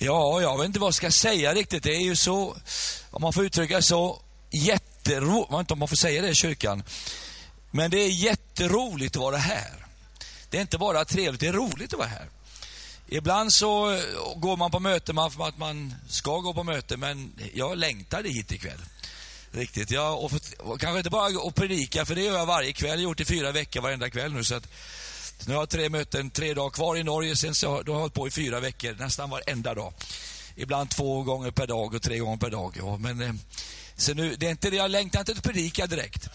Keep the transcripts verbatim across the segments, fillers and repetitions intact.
Ja, jag vet inte vad jag ska säga riktigt. Det är ju så, om man får uttrycka så, jätteroligt. Man vet inte om man får säga det i kyrkan. Men det är jätteroligt att vara här. Det är inte bara trevligt, det är roligt att vara här. Ibland så går man på möte för att man ska gå på möte, men jag längtade hit ikväll. Riktigt. Jag, och, och kanske inte bara att predika, för det gör jag varje kväll. Jag har gjort i fyra veckor varenda kväll nu. Så att, nu har jag tre möten, tre dagar kvar i Norge. Sen så, då har jag hållit på i fyra veckor, nästan varenda dag. Ibland två gånger per dag och tre gånger per dag. Ja. Men, eh, så nu, det är inte det, jag längtar inte att predika direkt.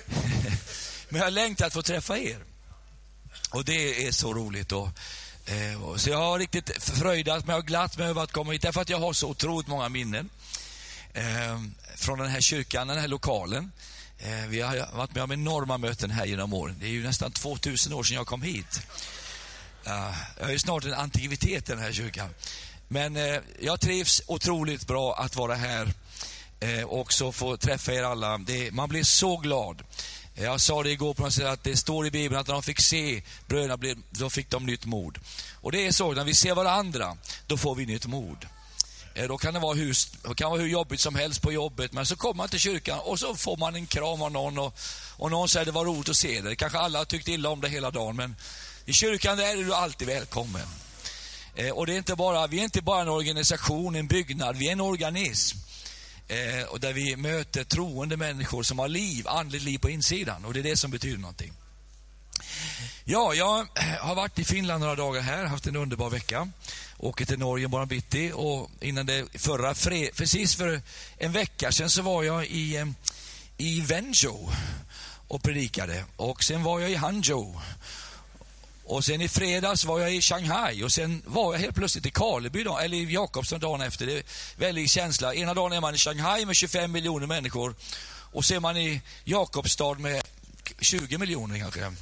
Men jag längtar att få träffa er. Och det är så roligt. Och, eh, och, så jag har riktigt fröjdat mig och glatt mig över att komma hit. Därför att jag har så otroligt många minnen. Eh, från den här kyrkan, den här lokalen. Eh, vi har varit med om enorma möten här genom åren. Det är ju nästan tvåtusen år sedan jag kom hit. Uh, jag är ju snart en antikvitet i den här kyrkan. Men eh, jag trivs otroligt bra att vara här. Eh, och också få träffa er alla. Det, man blir så glad. Jag sa det igår på något sätt att det står i Bibeln att när de fick se bröderna, då fick de nytt mod. Och det är så, när vi ser varandra, då får vi nytt mod. Då kan det vara hur, det kan vara hur jobbigt som helst på jobbet, men så kommer man till kyrkan och så får man en kram av någon och, och någon säger det var roligt att se det. Kanske alla har tyckt illa om det hela dagen, men i kyrkan där är du alltid välkommen. Eh, och det är inte bara, vi är inte bara en organisation, en byggnad, vi är en organism. Eh, och där vi möter troende människor som har liv, andligt liv på insidan, och det är det som betyder någonting. Ja, jag har varit i Finland några dagar här, haft en underbar vecka. Åker till Norge bara bitti, och innan det förra fred, precis för en vecka sedan så var jag i i Wenzhou och predikade, och sen var jag i Hangzhou, och sen i fredags var jag i Shanghai, och sen var jag helt plötsligt i Karleby då, eller i Jakobstad dagen efter. Det är väldigt känsla. Ena dagen är man i Shanghai med tjugofem miljoner människor, och så är man i Jakobstad med tjugo miljoner kanske.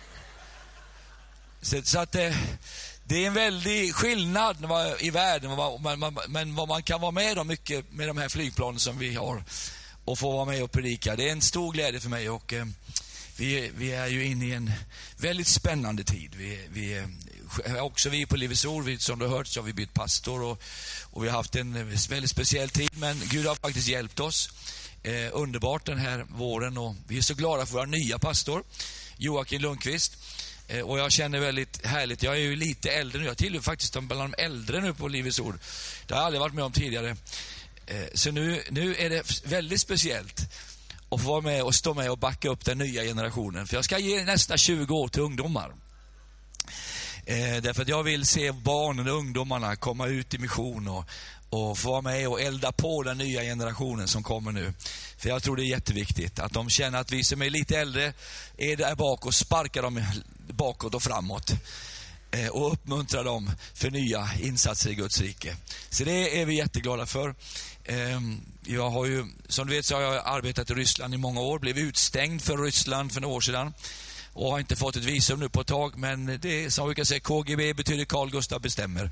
Så, så att det, det är en väldig skillnad i världen, men, men vad man kan vara med om mycket med de här flygplanen som vi har, och få vara med och predika. Det är en stor glädje för mig, och eh, vi, vi är ju inne i en väldigt spännande tid. Vi, vi, också vi på Livets Ord, som du har hört, så har vi bytt pastor, och, och vi har haft en väldigt speciell tid, men Gud har faktiskt hjälpt oss eh, underbart den här våren, och vi är så glada för vår nya pastor Joakim Lundqvist. Och jag känner väldigt härligt. Jag är ju lite äldre nu. Jag tillhör faktiskt bland de äldre nu på Livets Ord. Det har jag aldrig varit med om tidigare. Så nu, nu är det väldigt speciellt att få vara med och stå med och backa upp den nya generationen. För jag ska ge nästa tjugo år till ungdomar. Därför att jag vill se barnen och ungdomarna komma ut i mission och, och få vara med och elda på den nya generationen som kommer nu. För jag tror det är jätteviktigt att de känner att vi som är lite äldre är där bak och sparkar dem bakåt och framåt. Eh, och uppmuntrar dem för nya insatser i Guds rike. Så det är vi jätteglada för. Eh, jag har ju, som du vet så har jag arbetat i Ryssland i många år. Blev utstängd för Ryssland för några år sedan. Och har inte fått ett visum nu på ett tag. Men det är som vi kan säga, K G B betyder Carl Gustaf bestämmer.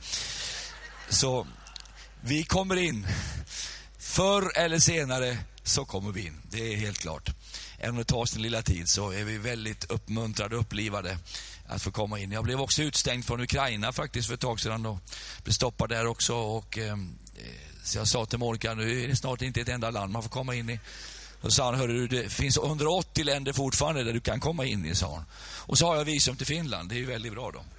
Så vi kommer in. Förr eller senare så kommer vi in. Det är helt klart. Även om det tar sin lilla tid så är vi väldigt uppmuntrade och upplivade att få komma in. Jag blev också utstängd från Ukraina faktiskt för ett tag sedan och blev stoppad där också. Och, eh, så jag sa till Monica, nu är det snart inte ett enda land man får komma in i. Och sa han, hörru, det finns hundraåttio länder fortfarande där du kan komma in i, sa han. Och så har jag visum till Finland, det är ju väldigt bra då.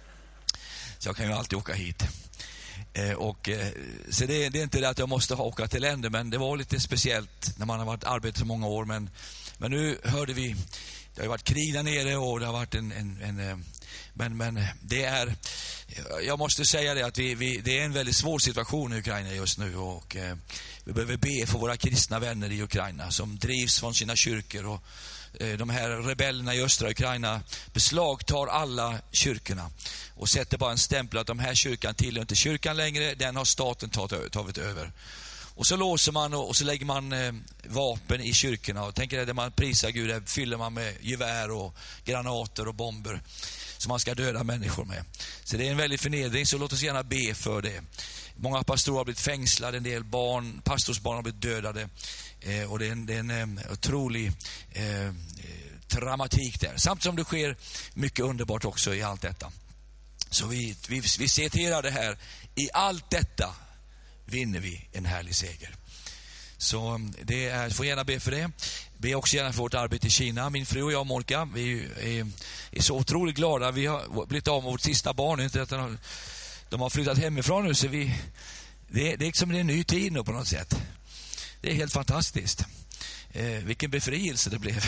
Så jag kan ju alltid åka hit. Eh, och, eh, så det, det är inte det att jag måste ha åka till länder, men det var lite speciellt när man har varit arbetat så många år. Men, men nu hörde vi, det har varit krig där nere och det har varit en... en, en eh, men, men det är, jag måste säga det att vi, vi, det är en väldigt svår situation i Ukraina just nu, och eh, vi behöver be för våra kristna vänner i Ukraina som drivs från sina kyrkor, och eh, de här rebellerna i östra Ukraina beslagtar alla kyrkorna och sätter bara en stämpel att de här kyrkan tillhör inte kyrkan längre, den har staten tagit, tagit över. Och så låser man och, och så lägger man eh, vapen i kyrkorna, och tänker att man prisar Gud, där fyller man med gevär och granater och bomber som man ska döda människor med. Så det är en väldig förnedring, så låt oss gärna be för det. Många pastorer har blivit fängslade, en del barn, pastorsbarn har blivit dödade, eh, och det är en, det är en eh, otrolig eh, dramatik där. Samtidigt som det sker mycket underbart också i allt detta. Så vi, vi, vi citerar det här i allt detta vinner vi en härlig seger. Så det är, får gärna be för det. Be också gärna för vårt arbete i Kina. Min fru och jag, Molka, vi är, är så otroligt glada. Vi har blivit av med vårt sista barn. Inte att de, de har flyttat hemifrån nu, så vi, det, det är liksom en ny tid nu på något sätt. Det är helt fantastiskt. Eh, vilken befrielse det blev.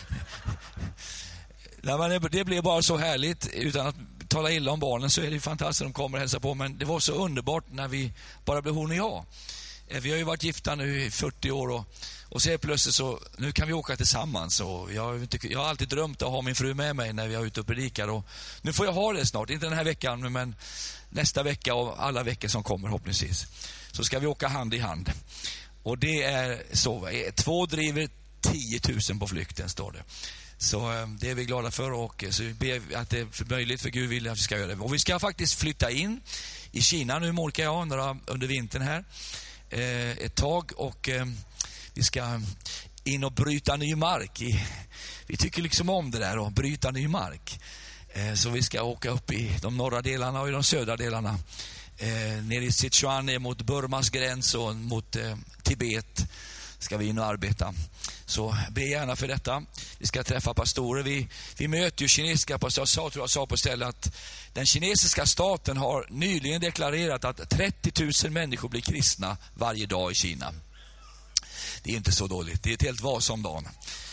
Nej, men det, det blev bara så härligt. Utan att tala illa om barnen så är det fantastiskt att de kommer och hälsar på. Men det var så underbart när vi bara blev hon och jag. Vi har ju varit gifta nu i fyrtio år och, och så är plötsligt så, nu kan vi åka tillsammans. Och jag, jag har alltid drömt att ha min fru med mig när vi är ute och predikar. Och nu får jag ha det snart, inte den här veckan men nästa vecka och alla veckor som kommer förhoppningsvis. Så ska vi åka hand i hand. Och det är så, två driver tio tusen på flykten, står det. Så det är vi glada för, och så vi ber att det är möjligt för Gud vill att vi ska göra det. Och vi ska faktiskt flytta in i Kina nu, Molka och jag, några, under vintern här. Eh, ett tag, och eh, vi ska in och bryta ny mark i, vi tycker liksom om det där, och bryta ny mark, eh, så vi ska åka upp i de norra delarna och i de södra delarna, eh, ner i Sichuan, ner mot Burmas gräns och mot eh, Tibet ska vi in och arbeta. Så be gärna för detta. Vi ska träffa pastorer. Vi, vi möter ju kinesiska pastorer. Jag sa, tror jag sa på stället att den kinesiska staten har nyligen deklarerat att trettio tusen människor blir kristna varje dag i Kina. Det är inte så dåligt. Det är ett helt vas om dagen.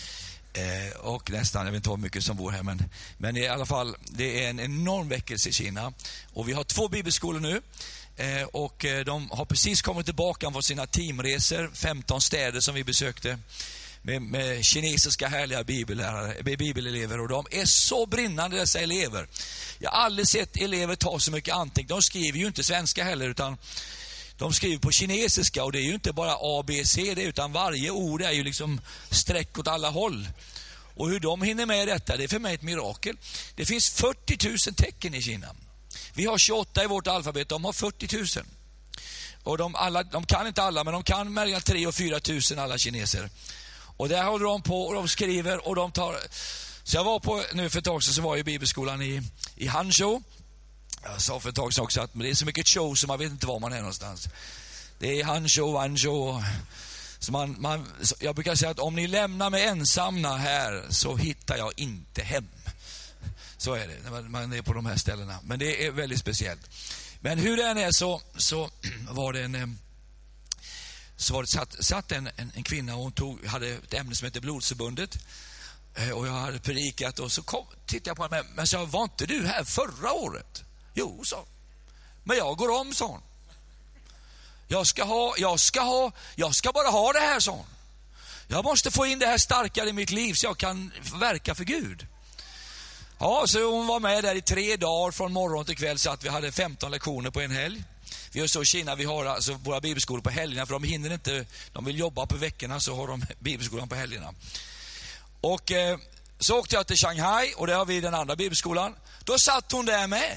Eh, och nästan, jag vet inte hur mycket som bor här, men, men i alla fall, det är en enorm väckelse i Kina. Och vi har två bibelskolor nu. Eh, och de har precis kommit tillbaka från sina teamresor, femton städer som vi besökte. Med, med kinesiska härliga bibellärare, bibelelever, och de är så brinnande, dessa elever. Jag har aldrig sett elever ta så mycket anteckning. De skriver ju inte svenska heller, utan de skriver på kinesiska, och det är ju inte bara A, B, C det, utan varje ord är ju liksom streck åt alla håll. Och hur de hinner med detta, det är för mig ett mirakel. Det finns fyrtio tusen tecken i Kina. Vi har tjugoåtta i vårt alfabet, de har fyrtio tusen. Och de, alla, de kan inte alla, men de kan mellan tre och fyra tusen alla kineser. Och där håller de på och de skriver och de tar. Så jag var på, nu för ett tag så var jag i bibelskolan i, i Hangzhou. Jag sa för ett tag också att det är så mycket show så man vet inte var man är någonstans. Det är Hangzhou, Hangzhou. Så man, man, så jag brukar säga att om ni lämnar mig ensamma här så hittar jag inte hem. Så är det när man, man är på de här ställena. Men det är väldigt speciellt. Men hur det än är så, så var det en... Så var det satt, satt en, en, en kvinna och hon tog, hade ett ämne som heter Blodsförbundet. Eh, och jag hade predikat och så kom, tittade jag på henne. Men sa, var inte du här förra året? Jo, sa. Men jag går om, sa hon. Jag ska ha, jag ska ha, jag ska bara ha det här, sa hon. Jag måste få in det här starkare i mitt liv så jag kan verka för Gud. Ja, så hon var med där i tre dagar från morgon till kväll, så att vi hade femton lektioner på en helg. Vi gör så i Kina, vi har alltså våra bibelskolor på helgerna, för de hinner inte, de vill jobba på veckorna, så har de bibelskolan på helgerna. Och eh, så åkte jag till Shanghai, och där har vi den andra bibelskolan. Då satt hon där med.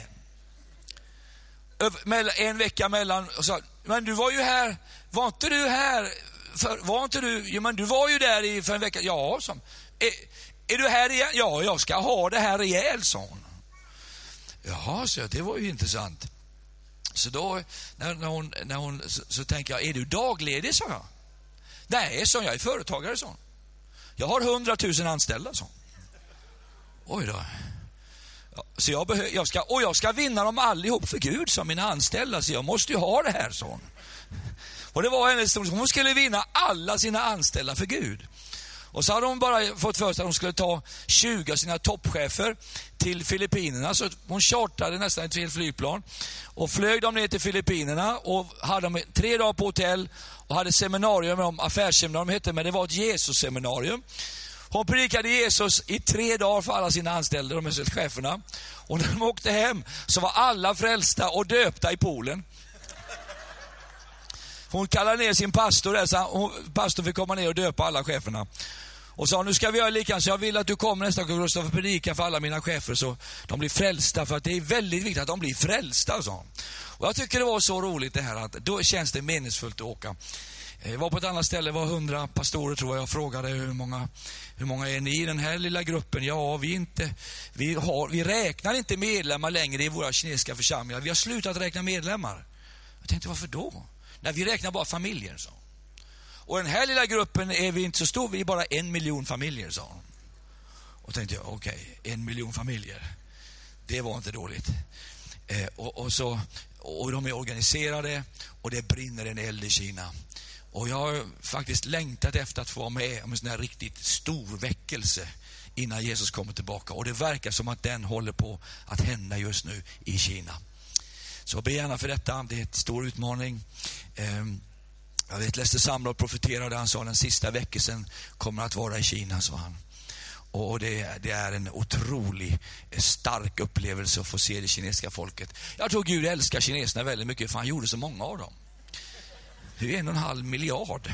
En vecka mellan och sa, men du var ju här, var inte du här, för, var inte du, ja, men du var ju där i, för en vecka. Ja, som, är, är du här igen? Ja, jag ska ha det här rejält, sa hon. Jaha, så det var ju intressant. Så då, när, när hon, när hon så, så tänker jag, är du dagledig, sa jag. Nej, så jag är företagare, så. Jag har hundratusen anställda, så. Oj då. Ja, så jag, behö, jag, ska, och jag ska vinna dem allihop för Gud som mina anställda, så jag måste ju ha det här, så. Och det var hennes, hon skulle vinna alla sina anställda för Gud. Och så hade hon bara fått för sig att hon skulle ta tjugo av sina toppchefer till Filippinerna. Så hon chartrade nästan ett helt flygplan och flög dem ner till Filippinerna och hade dem tre dagar på hotell och hade seminarium med dem, affärsseminarium hette, men det var ett Jesus-seminarium. Hon predikade Jesus i tre dagar för alla sina anställda, de här cheferna. Och när de åkte hem så var alla frälsta och döpta i poolen. Hon kallade ner sin pastor där, så hon, pastor fick komma ner och döpa alla cheferna. Och sa, nu ska vi göra likadant, så jag vill att du kommer nästa gång och för predika för alla mina chefer så de blir frälsta, för att det är väldigt viktigt att de blir frälsta, sa hon. Och jag tycker det var så roligt det här, att då känns det meningsfullt att åka. Jag var på ett annat ställe, var hundra pastorer tror jag, jag frågade hur många, hur många är ni i den här lilla gruppen? Ja, vi inte, vi har, vi räknar inte medlemmar längre i våra kinesiska församlingar. Vi har slutat räkna medlemmar. Jag tänkte, varför då? När vi räknar bara familjer, så. Och den här lilla gruppen är vi inte så stor, vi är bara en miljon familjer, sa hon. Och tänkte jag, okej, okay, en miljon familjer. Det var inte dåligt. Eh, och, och, så, och de är organiserade och det brinner en eld i Kina. Och jag har faktiskt längtat efter att få vara med om en sån här riktigt stor väckelse innan Jesus kommer tillbaka. Och det verkar som att den håller på att hända just nu i Kina. Så be gärna för detta, det är en stor utmaning. Eh, jag vet, läste Samla och profeterade, han sa den sista väckelsen kommer att vara i Kina, sa han. Och det, det är en otrolig stark upplevelse att få se det kinesiska folket. Jag tror Gud älskar kineserna väldigt mycket, för han gjorde så många av dem. Det är en och en halv miljard.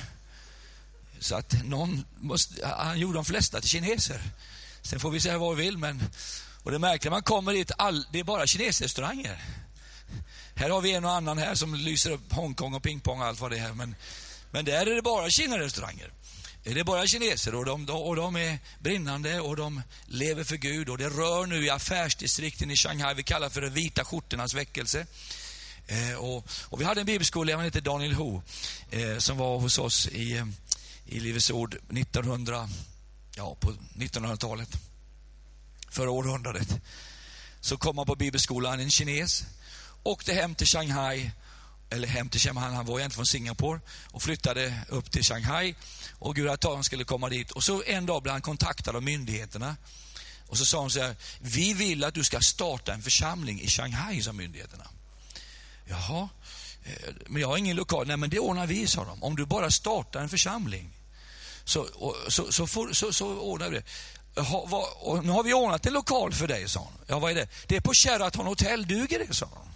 Så att någon måste, han gjorde de flesta till kineser. Sen får vi säga vad vi vill, men och det märker man kommer dit, all, det är bara kinesrestauranger. Här har vi en och annan här som lyser upp Hongkong och pingpong och allt vad det är, men men där är det bara Kina-restauranger. Det är bara kineser och de, och de är brinnande och de lever för Gud, och det rör nu i affärsdistrikten i Shanghai. Vi kallar för det vita skjortornas väckelse. Eh, och, och vi hade en bibelskola, han heter Daniel Ho, eh, som var hos oss i, i Livets Ord nittonhundra, ja, på nittonhundratalet, förra århundradet. Så kom han på bibelskolan, en kines, åkte hem till Shanghai, eller hem till Shanghai, han var egentligen från Singapore och flyttade upp till Shanghai, och Gud att han skulle komma dit. Och så en dag blev han kontaktad av myndigheterna, och så sa han så här: vi vill att du ska starta en församling i Shanghai, sa myndigheterna. Jaha, men jag har ingen lokal. Nej, men det ordnar vi, sa de. Om du bara startar en församling så, och, så, så, får, så, så ordnar vi det. Jaha, vad, och nu har vi ordnat en lokal för dig, sa han. Ja, vad är det? Det är på Sheraton Hotel, duger det, sa han.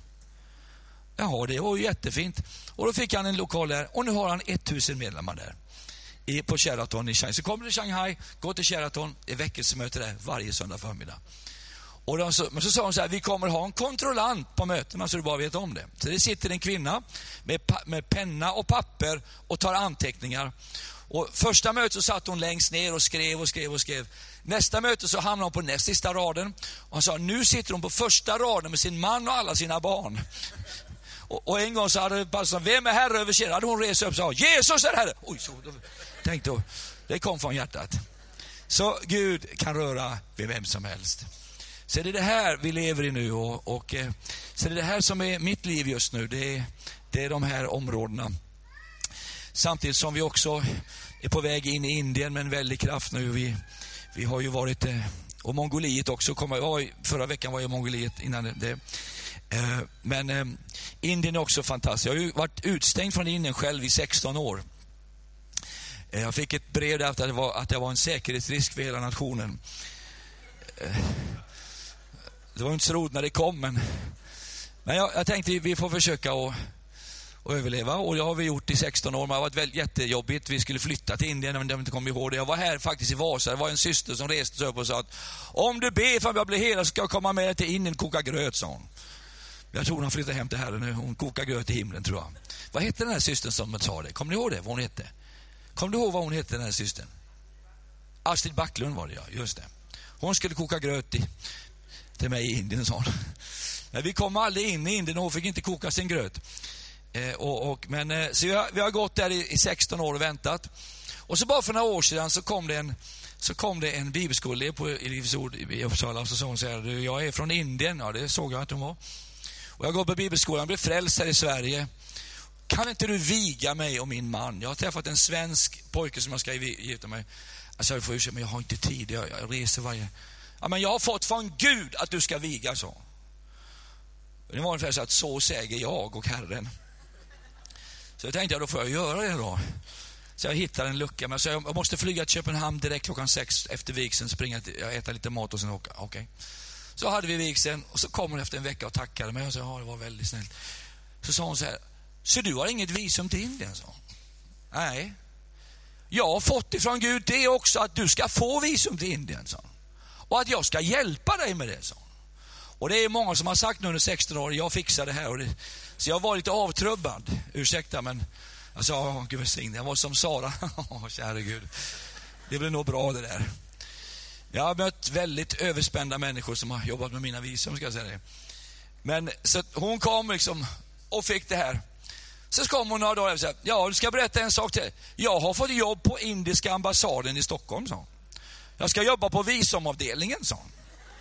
Jaha, det var ju jättefint. Och då fick han en lokal där, och nu har han tusen medlemmar där i, på Sheraton i Shanghai. Så kommer till Shanghai, går till Sheraton, det är väckelsemöte där varje söndag förmiddag. Och de så, men så sa de så här: vi kommer ha en kontrollant på mötena, så du bara vet om det. Så det sitter en kvinna med, med penna och papper och tar anteckningar. Och första mötet så satt hon längst ner och skrev och skrev och skrev. Nästa möte så hamnade hon på näst sista raden. Och han sa, nu sitter hon på första raden med sin man och alla sina barn. Och, och en gång så hade pastorn, vem är herre över sig? Hade hon rest upp och sa, Jesus är herre. Oj, så då, tänkte då, det kom från hjärtat. Så Gud kan röra vid vem som helst. Så det är det här vi lever i nu, och, och så det är det här som är mitt liv just nu. Det är, det är de här områdena. Samtidigt som vi också är på väg in i Indien med en väldig kraft nu. Vi, vi har ju varit, och Mongoliet också. Kom, var, förra veckan var jag i Mongoliet innan det. det men eh, Indien är också fantastiskt. Jag har ju varit utstängd från Indien själv i sexton år. Jag fick ett brev där att det var, att det var en säkerhetsrisk för hela nationen. Det var inte så roligt när det kom, men, men jag, jag tänkte vi får försöka att, att överleva, och det har vi gjort i sexton år. Men det har varit väldigt jättejobbigt. Vi skulle flytta till Indien, men de inte kom ihåg det. Jag var här faktiskt i Vasa. Det var en syster som reste sig upp och sa att om du ber för att jag blir hela så ska jag komma med till Indien och koka gröt, sa hon. Jag tror hon flyttar hem till Herren nu. Hon kokar gröt i himlen, tror jag. Vad hette den här systern som sa det? Kommer ni ihåg det? Vad hon hette? Kommer du ihåg vad hon hette, den här systern? Astrid Backlund var det, ja. Just det. Hon skulle koka gröt i, till mig i Indien, sa hon. Men vi kom aldrig in i Indien och hon fick inte koka sin gröt. Eh, och, och, men, eh, så vi har, vi har gått där i, i sexton år och väntat. Och så bara för några år sedan så kom det en, så kom det en bibelskola på i Livets Ord i Uppsala, och så sa hon så här: jag är från Indien. Ja, det såg jag att hon var. Och jag går på bibelskolan, blev frälst här i Sverige. Kan inte du viga mig och min man? Jag har träffat en svensk pojke som jag ska gifta mig. Alltså jag får ursäkta, men jag har inte tid. Jag, jag reser varje... Ja, men jag har fått från Gud att du ska viga, så. Det var ungefär så att så säger jag och Herren. Så jag tänkte, ja, då får jag göra det då. Så jag hittade en lucka. Men så jag måste flyga till Köpenhamn direkt klockan sex efter vigseln. Springa till, jag äter lite mat och sen åka. Okej. Okay. Så hade vi vigseln, och så kom hon efter en vecka och tackade mig. Och så, ja, det var väldigt snällt. Så sa hon så här: så du har inget visum till Indien, så? Nej. Jag har fått ifrån Gud det också, att du ska få visum till Indien, så. Och att jag ska hjälpa dig med det, så. Och det är många som har sagt nu under sexton år, jag fixar det här. Och det, så jag var lite avtrubbad. Ursäkta, men jag sa, åh, Gud välsigne. Jag var som Sara. Åh, kära Gud. Det blir nog bra det där. Jag har mött väldigt överspända människor som har jobbat med mina visum, ska jag säga det. Men så hon kom liksom och fick det här. Så kom hon några dagar och sa, ja, du ska berätta en sak till. Jag har fått jobb på indiska ambassaden i Stockholm, sa hon. Jag ska jobba på visumavdelningen, sa hon.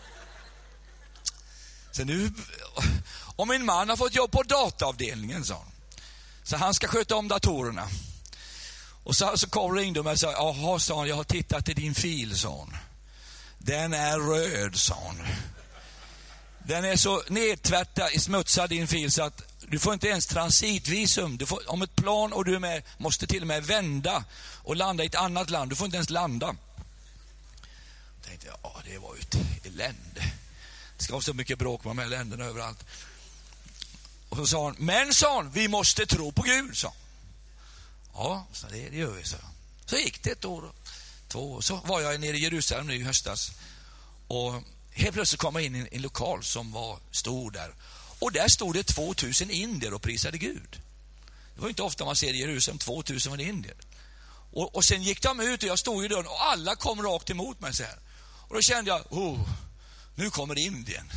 Så nu, och min man har fått jobb på dataavdelningen, sa hon. Så han ska sköta om datorerna. Och så, så kom ringde hon och sa, jaha, sa hon, jag har tittat i din fil, sa hon. Den är röd, sa hon. Den är så nedtvättad, i smutsad din fil så att du får inte ens transitvisum. Du får, om ett plan och du är med, måste till och med vända och landa i ett annat land. Du får inte ens landa. Jag tänkte, ja, det var ju ett elände. Det ska vara så mycket bråk med de här länderna överallt. Och så sa hon, men sa hon, vi måste tro på Gud, sa hon. Ja, så det, det gör vi, så. Så gick det ett år och två år. Så var jag nere i Jerusalem nu i höstas. Och helt plötsligt kom jag in i en lokal som var stor där. Och där stod det tvåtusen indier och prisade Gud. Det var inte ofta man ser i Jerusalem tvåtusen var indier. Och, och sen gick de ut och jag stod i dörren och alla kom rakt emot mig så här. Och då kände jag, oh, nu kommer Indien.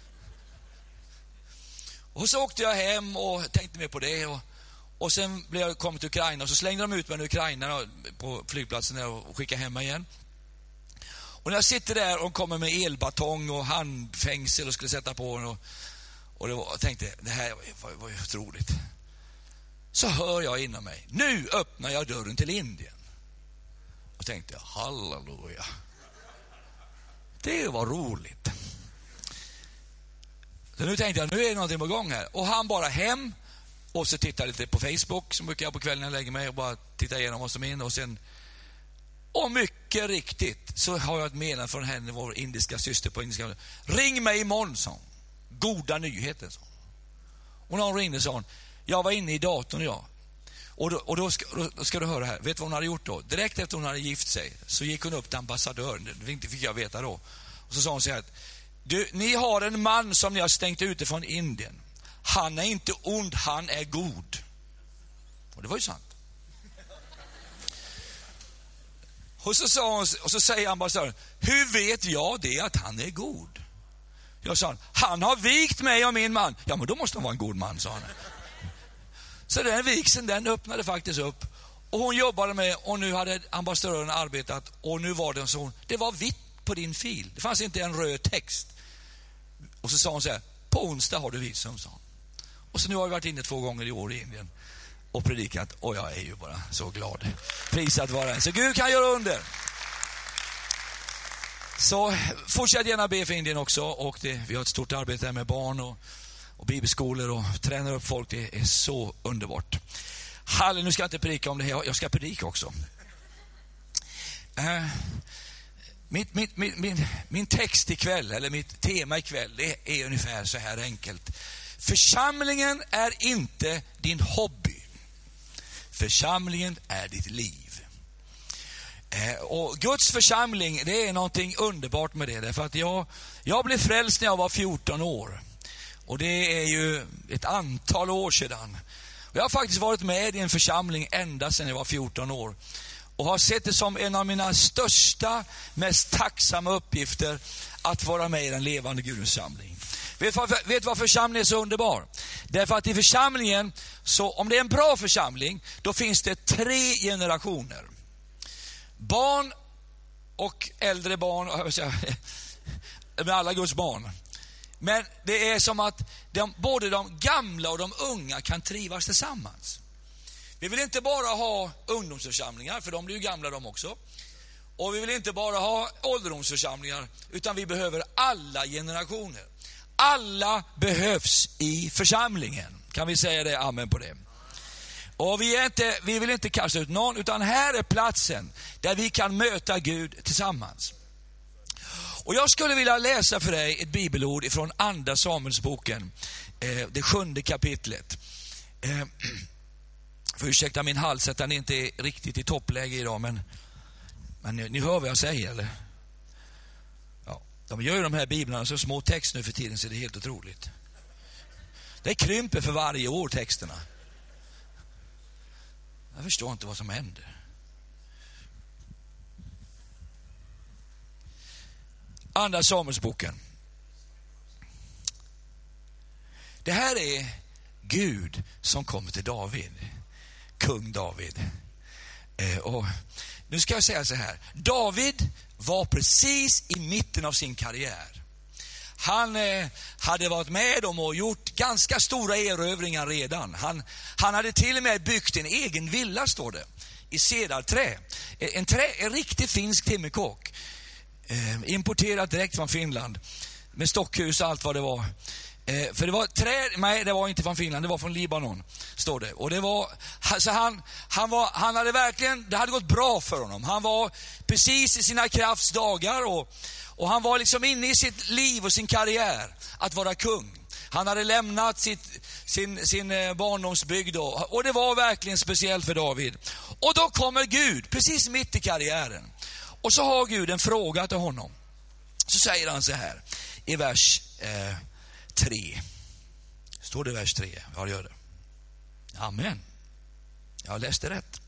Och så åkte jag hem och tänkte mer på det. Och, och sen blev jag kommit till Ukraina och så slängde de ut mig i Ukraina på flygplatsen där och skickade hem mig igen. Och när jag sitter där och kommer med elbatong och handfängsel och skulle sätta på den och, och det var, jag tänkte, det här var, var ju otroligt. Så hör jag inom mig, nu öppnar jag dörren till Indien. Och tänkte, halleluja. Det var roligt. Så nu tänkte jag, nu är det någonting på gång här. Och han bara hem och så tittar lite på Facebook som brukar jag på kvällen när jag lägger mig och bara titta igenom vad som är inne och sen. Och mycket riktigt så har jag ett meddelande från henne, vår indiska syster på indiska. Ring mig imorgon, sa hon. Goda nyheter, sa hon. Och när hon ringde sa hon, jag var inne i datorn jag. Och, då, och då, ska, då ska du höra här. Vet du vad hon hade gjort då? Direkt efter hon hade gift sig så gick hon upp till ambassadören. Det fick jag veta då. Och så sa hon så här, du, ni har en man som ni har stängt ute från Indien. Han är inte ond, han är god. Och det var ju sant. Och så, sa hon, och så säger ambassadören, hur vet jag det att han är god? Jag sa, han har vikt mig och min man. Ja, men då måste han vara en god man, sa han. Så den vigseln, den öppnade faktiskt upp. Och hon jobbade med, och nu hade ambassadören arbetat. Och nu var det så, det var vitt på din fil. Det fanns inte en röd text. Och så sa hon så här, på onsdag har du visum, sa hon. Och så nu har vi varit inne två gånger i år i Indien och predikat, och jag är ju bara så glad. Prisat vara en. Så Gud kan göra under. Så fortsätt gärna be för Indien också. Och det, vi har ett stort arbete här med barn och, och bibelskolor och tränar upp folk. Det är så underbart. Halleluja, nu ska jag inte predika om det här. Jag ska predika också. Uh, min, min, min, min, min text ikväll, eller mitt tema ikväll, det är ungefär så här enkelt. Församlingen är inte din hobby. Församlingen är ditt liv. Eh, och Guds församling, det är någonting underbart med det. Därför att jag, jag blev frälst när jag var fjorton år. Och det är ju ett antal år sedan. Och jag har faktiskt varit med i en församling ända sedan jag var fjorton år. Och har sett det som en av mina största, mest tacksamma uppgifter att vara med i den levande Gudens församling. Vet du vet vad församlingen är så underbar? Därför att i församlingen, så om det är en bra församling, då finns det tre generationer. Barn och äldre barn, med alla Guds barn. Men det är som att de, både de gamla och de unga kan trivas tillsammans. Vi vill inte bara ha ungdomsförsamlingar, för de blir ju gamla de också. Och vi vill inte bara ha ålderdomsförsamlingar, utan vi behöver alla generationer. Alla behövs i församlingen. Kan vi säga det? Amen på det. Och vi, är inte, vi vill inte kasta ut någon, utan här är platsen där vi kan möta Gud tillsammans. Och jag skulle vilja läsa för dig ett bibelord från andra Samuelsboken, eh, det sjunde kapitlet. Eh, för ursäkta min hals att den inte är riktigt i toppläge idag, men, men ni, ni hör vad jag säger, eller? Ja, de gör ju de här biblarna så små text nu för tiden så det är helt otroligt. Det krymper för varje år texterna. Jag förstår inte vad som händer. Andra Samuelsboken. Det här är Gud som kommer till David. Kung David. Eh, och nu ska jag säga så här. David var precis i mitten av sin karriär. Han eh, hade varit med om och gjort ganska stora erövringar redan. Han, han hade till och med byggt en egen villa, står det, i cedarträ. En, trä, en riktigt finsk timmerkåk. Eh, importerat direkt från Finland. Med stockhus och allt vad det var. Eh, för det var trä, nej det var inte från Finland, det var från Libanon, står det. Och det var, alltså han, han var, han hade verkligen, det hade gått bra för honom. Han var precis i sina kraftsdagar och, och han var liksom inne i sitt liv och sin karriär att vara kung. Han hade lämnat sitt, sin, sin barndomsbygd då, och det var verkligen speciellt för David. Och då kommer Gud precis mitt i karriären. Och så har Gud en fråga till honom. Så säger han så här i vers eh, tre. Står det vers tre? Ja, det gör det. Amen. Jag läste rätt.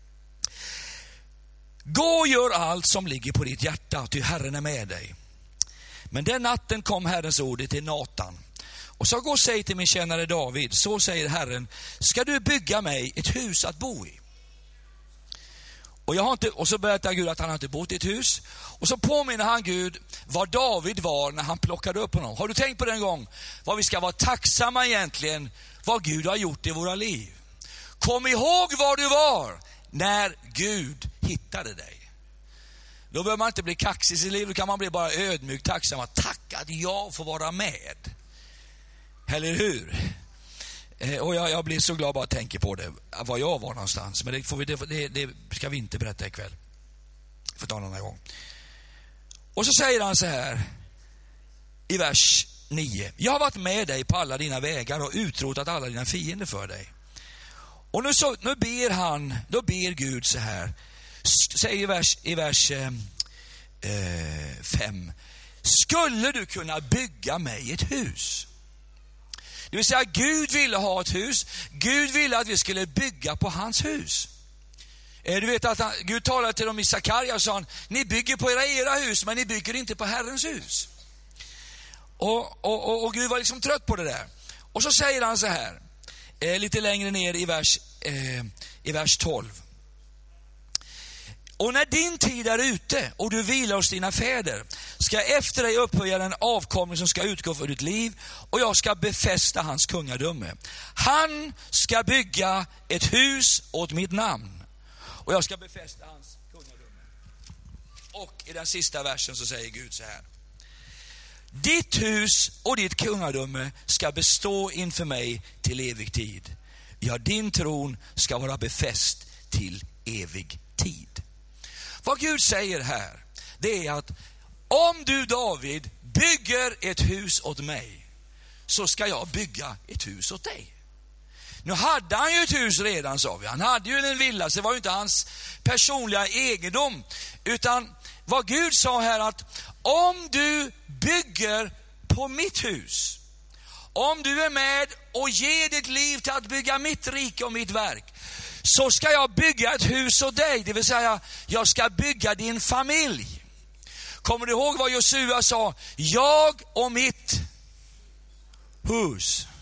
Gå och gör allt som ligger på ditt hjärta, ty Herren är med dig. Men den natten kom Herrens ord till Natan. Och så gå och säg till min tjänare David, så säger Herren, ska du bygga mig ett hus att bo i? Och, jag har inte, och så berättar Gud att han har inte bott i ett hus. Och så påminner han Gud vad David var när han plockade upp honom. Har du tänkt på den gång vad vi ska vara tacksamma egentligen, vad Gud har gjort i våra liv? Kom ihåg var du var när Gud hittade dig. Då behöver man inte bli kaxig i sitt liv, då kan man bli bara ödmjukt tacksam. Tack att jag får vara med. Eller hur? Och jag, jag blir så glad bara att tänka på det, var jag var någonstans. Men det, får vi, det, det ska vi inte berätta ikväll. För ta en annan gång. Och så säger han så här i vers nio. Jag har varit med dig på alla dina vägar och utrotat alla dina fiender för dig. Och nu, så, nu ber han, då ber Gud så här. Säger i vers, i vers eh, fem. Skulle du kunna bygga mig ett hus? Det vill säga Gud ville ha ett hus. Gud ville att vi skulle bygga på hans hus. Du vet att han, Gud talade till dem i Sakarja och sa, ni bygger på era, era hus, men ni bygger inte på Herrens hus. Och, och, och, och Gud var liksom trött på det där. Och så säger han så här, eh, lite längre ner i vers, eh, i vers tolv. Och när din tid är ute och du vilar hos dina fäder, ska jag efter dig upphöja den avkomling som ska utgå för ditt liv, och jag ska befästa hans kungadöme. Han ska bygga ett hus åt mitt namn, och jag ska befästa hans kungadöme. Och i den sista versen så säger Gud så här. Ditt hus och ditt kungadöme ska bestå inför mig till evig tid. Ja, din tron ska vara befäst till evig tid. Vad Gud säger här, det är att om du, David, bygger ett hus åt mig, så ska jag bygga ett hus åt dig. Nu hade han ju ett hus redan, sa vi. Han hade ju en villa, så det var ju inte hans personliga egendom. Utan vad Gud sa här, att om du bygger på mitt hus, om du är med och ger ditt liv till att bygga mitt rike och mitt verk, så ska jag bygga ett hus åt dig. Det vill säga, jag ska bygga din familj. Kommer du ihåg vad Josua sa? Jag och mitt hus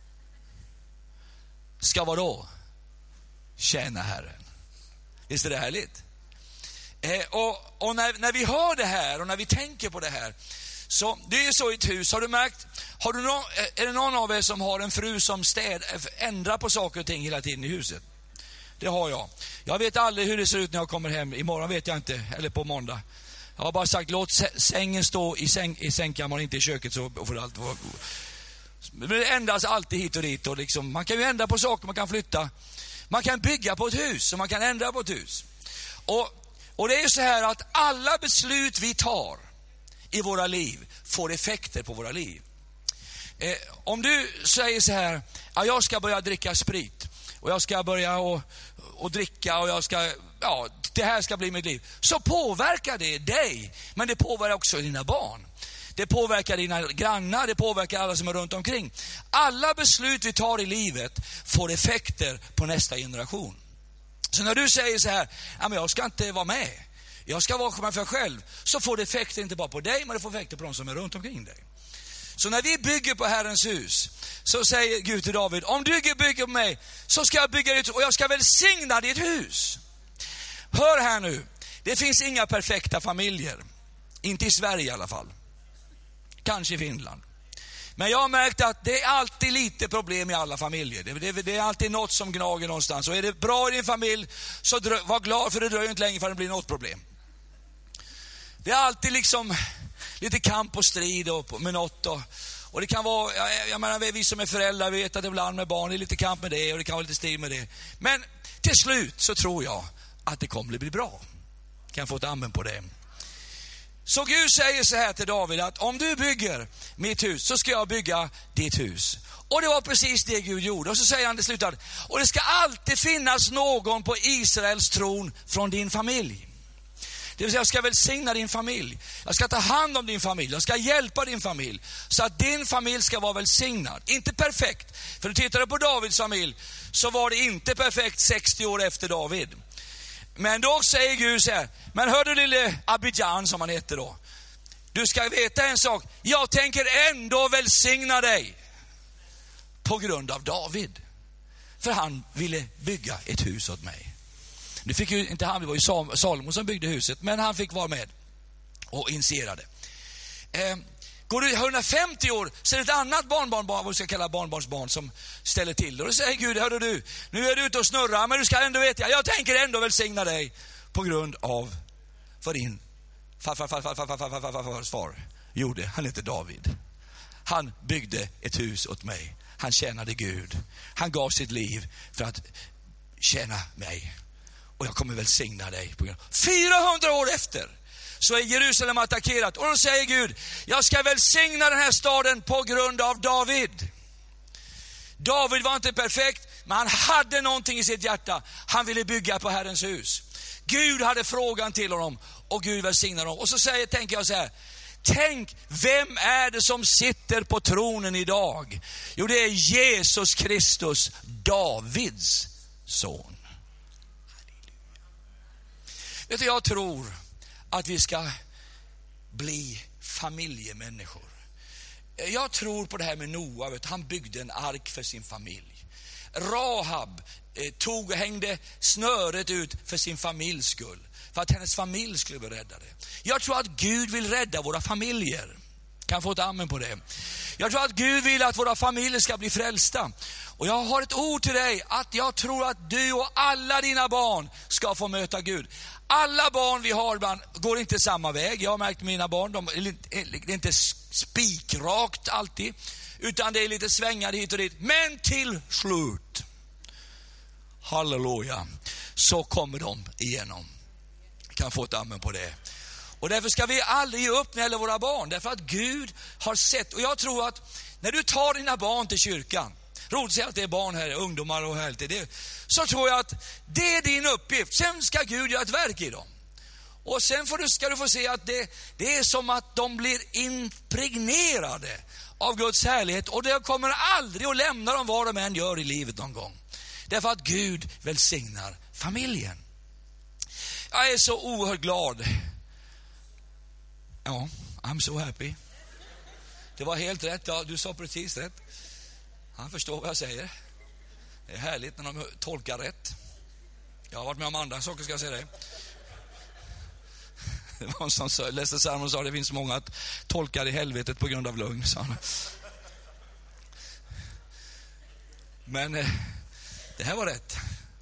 ska vara då tjäna Herren. Visst är det härligt? Eh, och och när, när vi hör det här och när vi tänker på det här, så det är så i ett hus. Har du märkt, har du någon, är det någon av er som har en fru som städ, ändrar på saker och ting hela tiden i huset? Det har jag. Jag vet aldrig hur det ser ut när jag kommer hem. Imorgon vet jag inte, eller på måndag. Jag har bara sagt, låt sängen stå i, säng, i sängkammaren, inte i köket, så får allt vara. Det ändras alltid hit och dit. Och liksom, man kan ju ändra på saker, man kan flytta. Man kan bygga på ett hus, och man kan ändra på ett hus. Och, och det är ju så här att alla beslut vi tar i våra liv får effekter på våra liv. Eh, om du säger så här, ja, jag ska börja dricka sprit, och jag ska börja och, och dricka, och jag ska, ja, det här ska bli mitt liv, så påverkar det dig, men det påverkar också dina barn. Det påverkar dina grannar, det påverkar alla som är runt omkring. Alla beslut vi tar i livet får effekter på nästa generation. Så när du säger så här, ja, men jag ska inte vara med, jag ska vara med för själv, så får det effekter inte bara på dig, men det får effekter på de som är runt omkring dig. Så när vi bygger på Herrens hus, så säger Gud till David, om du bygger på mig så ska jag bygga ditt hus och jag ska välsigna ditt hus. Hör här nu, det finns inga perfekta familjer. Inte i Sverige i alla fall. Kanske i Finland. Men jag har märkt att det är alltid lite problem i alla familjer. Det, det, det är alltid något som gnager någonstans. Och är det bra i din familj, så drö, var glad, för det dröjer inte länge för det blir något problem. Det är alltid liksom lite kamp och strid och, med något. Och, och det kan vara, jag, jag menar, vi som är föräldrar vet att ibland med barn är lite kamp med det och det kan vara lite strid med det. Men till slut så tror jag att det kommer att bli bra. Kan jag få ett amen på det? Så Gud säger så här till David, att om du bygger mitt hus så ska jag bygga ditt hus. Och det var precis det Gud gjorde. Och så säger han till slut, och det ska alltid finnas någon på Israels tron från din familj. Det vill säga, jag ska välsigna din familj. Jag ska ta hand om din familj. Jag ska hjälpa din familj. Så att din familj ska vara välsignad. Inte perfekt. För du tittade på Davids familj, så var det inte perfekt sextio år efter David. Men då säger Gud så här, men hör du lille Abidjan som han heter då. Du ska veta en sak, jag tänker ändå välsigna dig. På grund av David. För han ville bygga ett hus åt mig. Nu fick ju inte han, det var ju Salomo som byggde huset, men han fick vara med och initierade. Eh, går du hundrafemtio år så är det ett annat barnbarnbarn, vad vi ska kalla barnbarnsbarn, som ställer till det. Och då säger Gud, hörru du, nu är du ute och snurrar, men du ska ändå veta, jag tänker ändå välsigna dig på grund av för din farfar, farfar, farfar, farfar, farfar, farfar, far gjorde. Han heter David. Han byggde ett hus åt mig. Han tjänade Gud. Han gav sitt liv för att tjäna mig. Och jag kommer välsigna dig på grund av. fyrahundra år efter så är Jerusalem attackerat. Och då säger Gud, jag ska välsigna den här staden på grund av David. David var inte perfekt, men han hade någonting i sitt hjärta. Han ville bygga på Herrens hus. Gud hade frågan till honom och Gud välsignade honom. Och så säger, tänker jag så här, tänk, vem är det som sitter på tronen idag? Jo, det är Jesus Kristus, Davids son. Vet du, jag tror att vi ska bli familjemänniskor. Jag tror på det här med Noa. Vet, han byggde en ark för sin familj. Rahab eh, tog och hängde snöret ut för sin familjs skull. För att hennes familj skulle bli räddade. Jag tror att Gud vill rädda våra familjer. Kan få ett amen på det. Jag tror att Gud vill att våra familjer ska bli frälsta. Och jag har ett ord till dig, att jag tror att du och alla dina barn ska få möta Gud. Alla barn vi har ibland går inte samma väg. Jag har märkt mina barn, de är inte spikrakt alltid, utan det är lite svängar hit och dit. Men till slut, halleluja, så kommer de igenom. Kan få ett amen på det. Och därför ska vi aldrig ge upp när det gäller våra barn. Därför att Gud har sett. Och jag tror att när du tar dina barn till kyrkan, roligt att säga att det är barn här, ungdomar och här, det, så tror jag att det är din uppgift. Sen ska Gud göra ett verk i dem. Och sen får du, ska du få se att det, det är som att de blir impregnerade av Guds härlighet. Och det kommer aldrig att lämna dem vad de än gör i livet någon gång. Därför att Gud välsignar familjen. Jag är så oerhört glad. Ja, I'm so happy. Det var helt rätt, ja, du sa precis rätt. Han förstår vad jag säger. Det är härligt när de tolkar rätt. Jag har varit med om andra saker, ska jag säga det. Det var en som läste Psalmen och sa att det finns många att tolkar i helvetet på grund av lögn, sa han. Men eh, det här var rätt.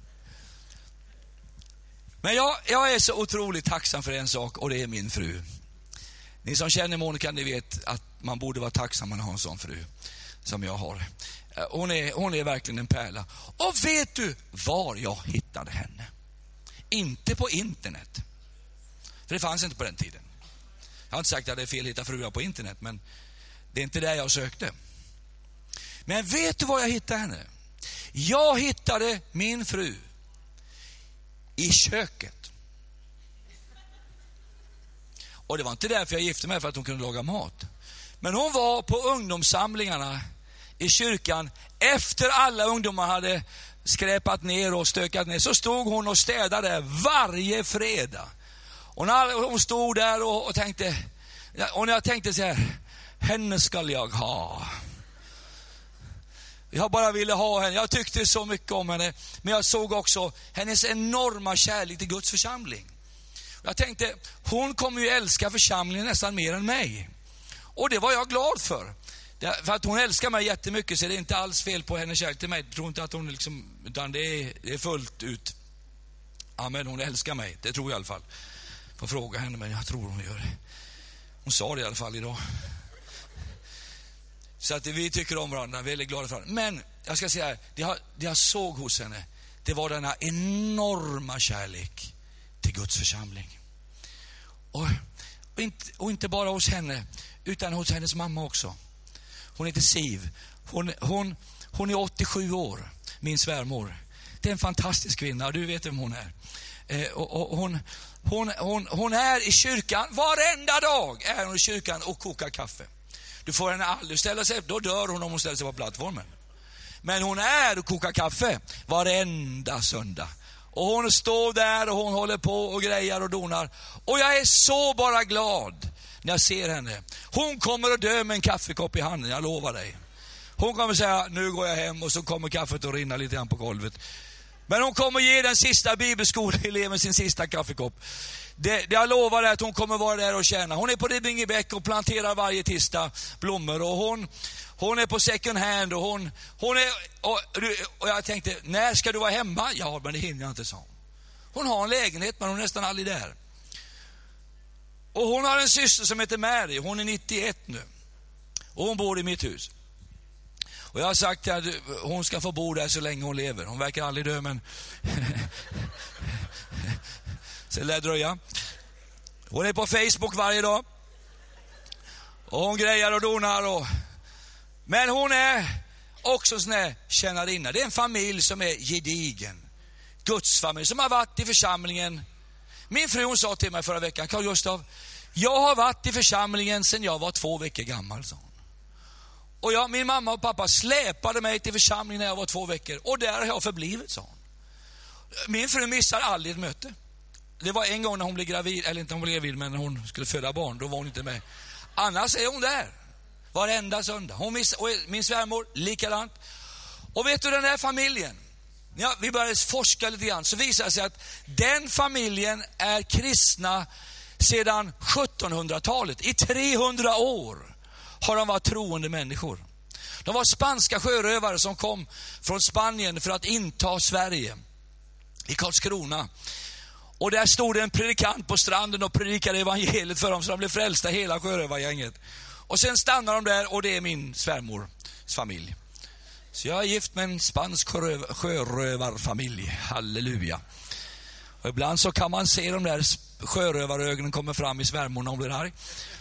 Men jag, jag är så otroligt tacksam för en sak, och det är min fru. Ni som känner Monica, ni vet att man borde vara tacksam när man har en sån fru som jag har. Hon är, hon är verkligen en pärla. Och vet du var jag hittade henne? Inte på internet. För det fanns inte på den tiden. Jag har inte sagt att det är fel att hitta fruar på internet, men det är inte där jag sökte. Men vet du var jag hittade henne? Jag hittade min fru i köket. Och det var inte därför jag gifte mig, för att hon kunde laga mat. Men hon var på ungdomssamlingarna i kyrkan. Efter alla ungdomar hade skräpat ner och stökat ner, så stod hon och städade varje fredag. Och när hon stod där och, och tänkte, och när jag tänkte så här, henne skall jag ha. Jag bara ville ha henne. Jag tyckte så mycket om henne. Men jag såg också hennes enorma kärlek till Guds församling. Jag tänkte, hon kommer ju älska församlingen nästan mer än mig. Och det var jag glad för. För att hon älskar mig jättemycket, så är det inte alls fel på hennes kärlek till mig. Jag tror inte att hon liksom, utan det är, det är fullt ut. Amen, hon älskar mig. Det tror jag i alla fall. Får fråga henne, men jag tror hon gör det. Hon sa det i alla fall idag. Så att vi tycker om varandra, väldigt glada för varandra. Men jag ska säga, det jag, det jag såg hos henne, det var denna enorma kärlek till Guds församling. Och, och, inte, och inte bara hos henne, utan hos hennes mamma också. Hon heter Siv. Hon, hon, hon är åttiosju år, min svärmor. Det är en fantastisk kvinna, du vet vem hon är. Eh, och, och hon, hon, hon, hon är i kyrkan, varenda dag är hon i kyrkan och kokar kaffe. Du får henne aldrig ställa sig, då dör hon om hon ställer sig på plattformen. Men hon är och kokar kaffe varenda söndag. Och hon står där och hon håller på och grejar och donar. Och jag är så bara glad när jag ser henne. Hon kommer att dö med en kaffekopp i handen, jag lovar dig. Hon kommer säga, nu går jag hem, och så kommer kaffet att rinna lite grann på golvet. Men hon kommer ge den sista bibelskoleeleven sin sista kaffekopp. Det, det jag lovar är att hon kommer vara där och tjäna. Hon är på Ribbingebäck och planterar varje tisdag blommor. Och hon, hon är på second hand. Och, hon, hon är, och, och jag tänkte, när ska du vara hemma? Ja, men det hinner jag inte, så. Hon har en lägenhet, men hon är nästan aldrig där. Och hon har en syster som heter Mary. Hon är nittioett nu. Och hon bor i mitt hus. Och jag har sagt att hon ska få bo där så länge hon lever. Hon verkar aldrig dö, men så det lär dröja. Hon är på Facebook varje dag. Och hon grejar och donar. Och... Men hon är också sån här tjänarinna. Det är en familj som är gedigen. Guds familj som har varit i församlingen. Min fru, hon sa till mig förra veckan, Carl Gustav, jag har varit i församlingen sedan jag var två veckor gammal, sa hon. Och jag, min mamma och pappa släpade mig till församlingen när jag var två veckor. Och där har jag förblivit, sa hon. Min fru missar aldrig ett möte. Det var en gång när hon blev gravid, eller inte hon blev gravid, men när hon skulle föda barn, då var hon inte med. Annars är hon där, varenda söndag. Hon miss, och min svärmor, likadant. Och vet du, den här familjen, ja, vi började forska lite grann, så visar det sig att den familjen är kristna sedan sjuttonhundratalet. I trehundra år har de varit troende människor. De var spanska sjörövare som kom från Spanien för att inta Sverige, i Karlskrona. Och där stod en predikant på stranden och predikade evangeliet för dem, så de blev frälsta, hela sjörövargänget. Och sen stannar de där, och det är min svärmors familj. Så jag är gift med en spansk sjöröv- sjörövarfamilj. Halleluja. Och ibland så kan man se de där sjörövarögonen kommer fram i svärmor när hon blir arg.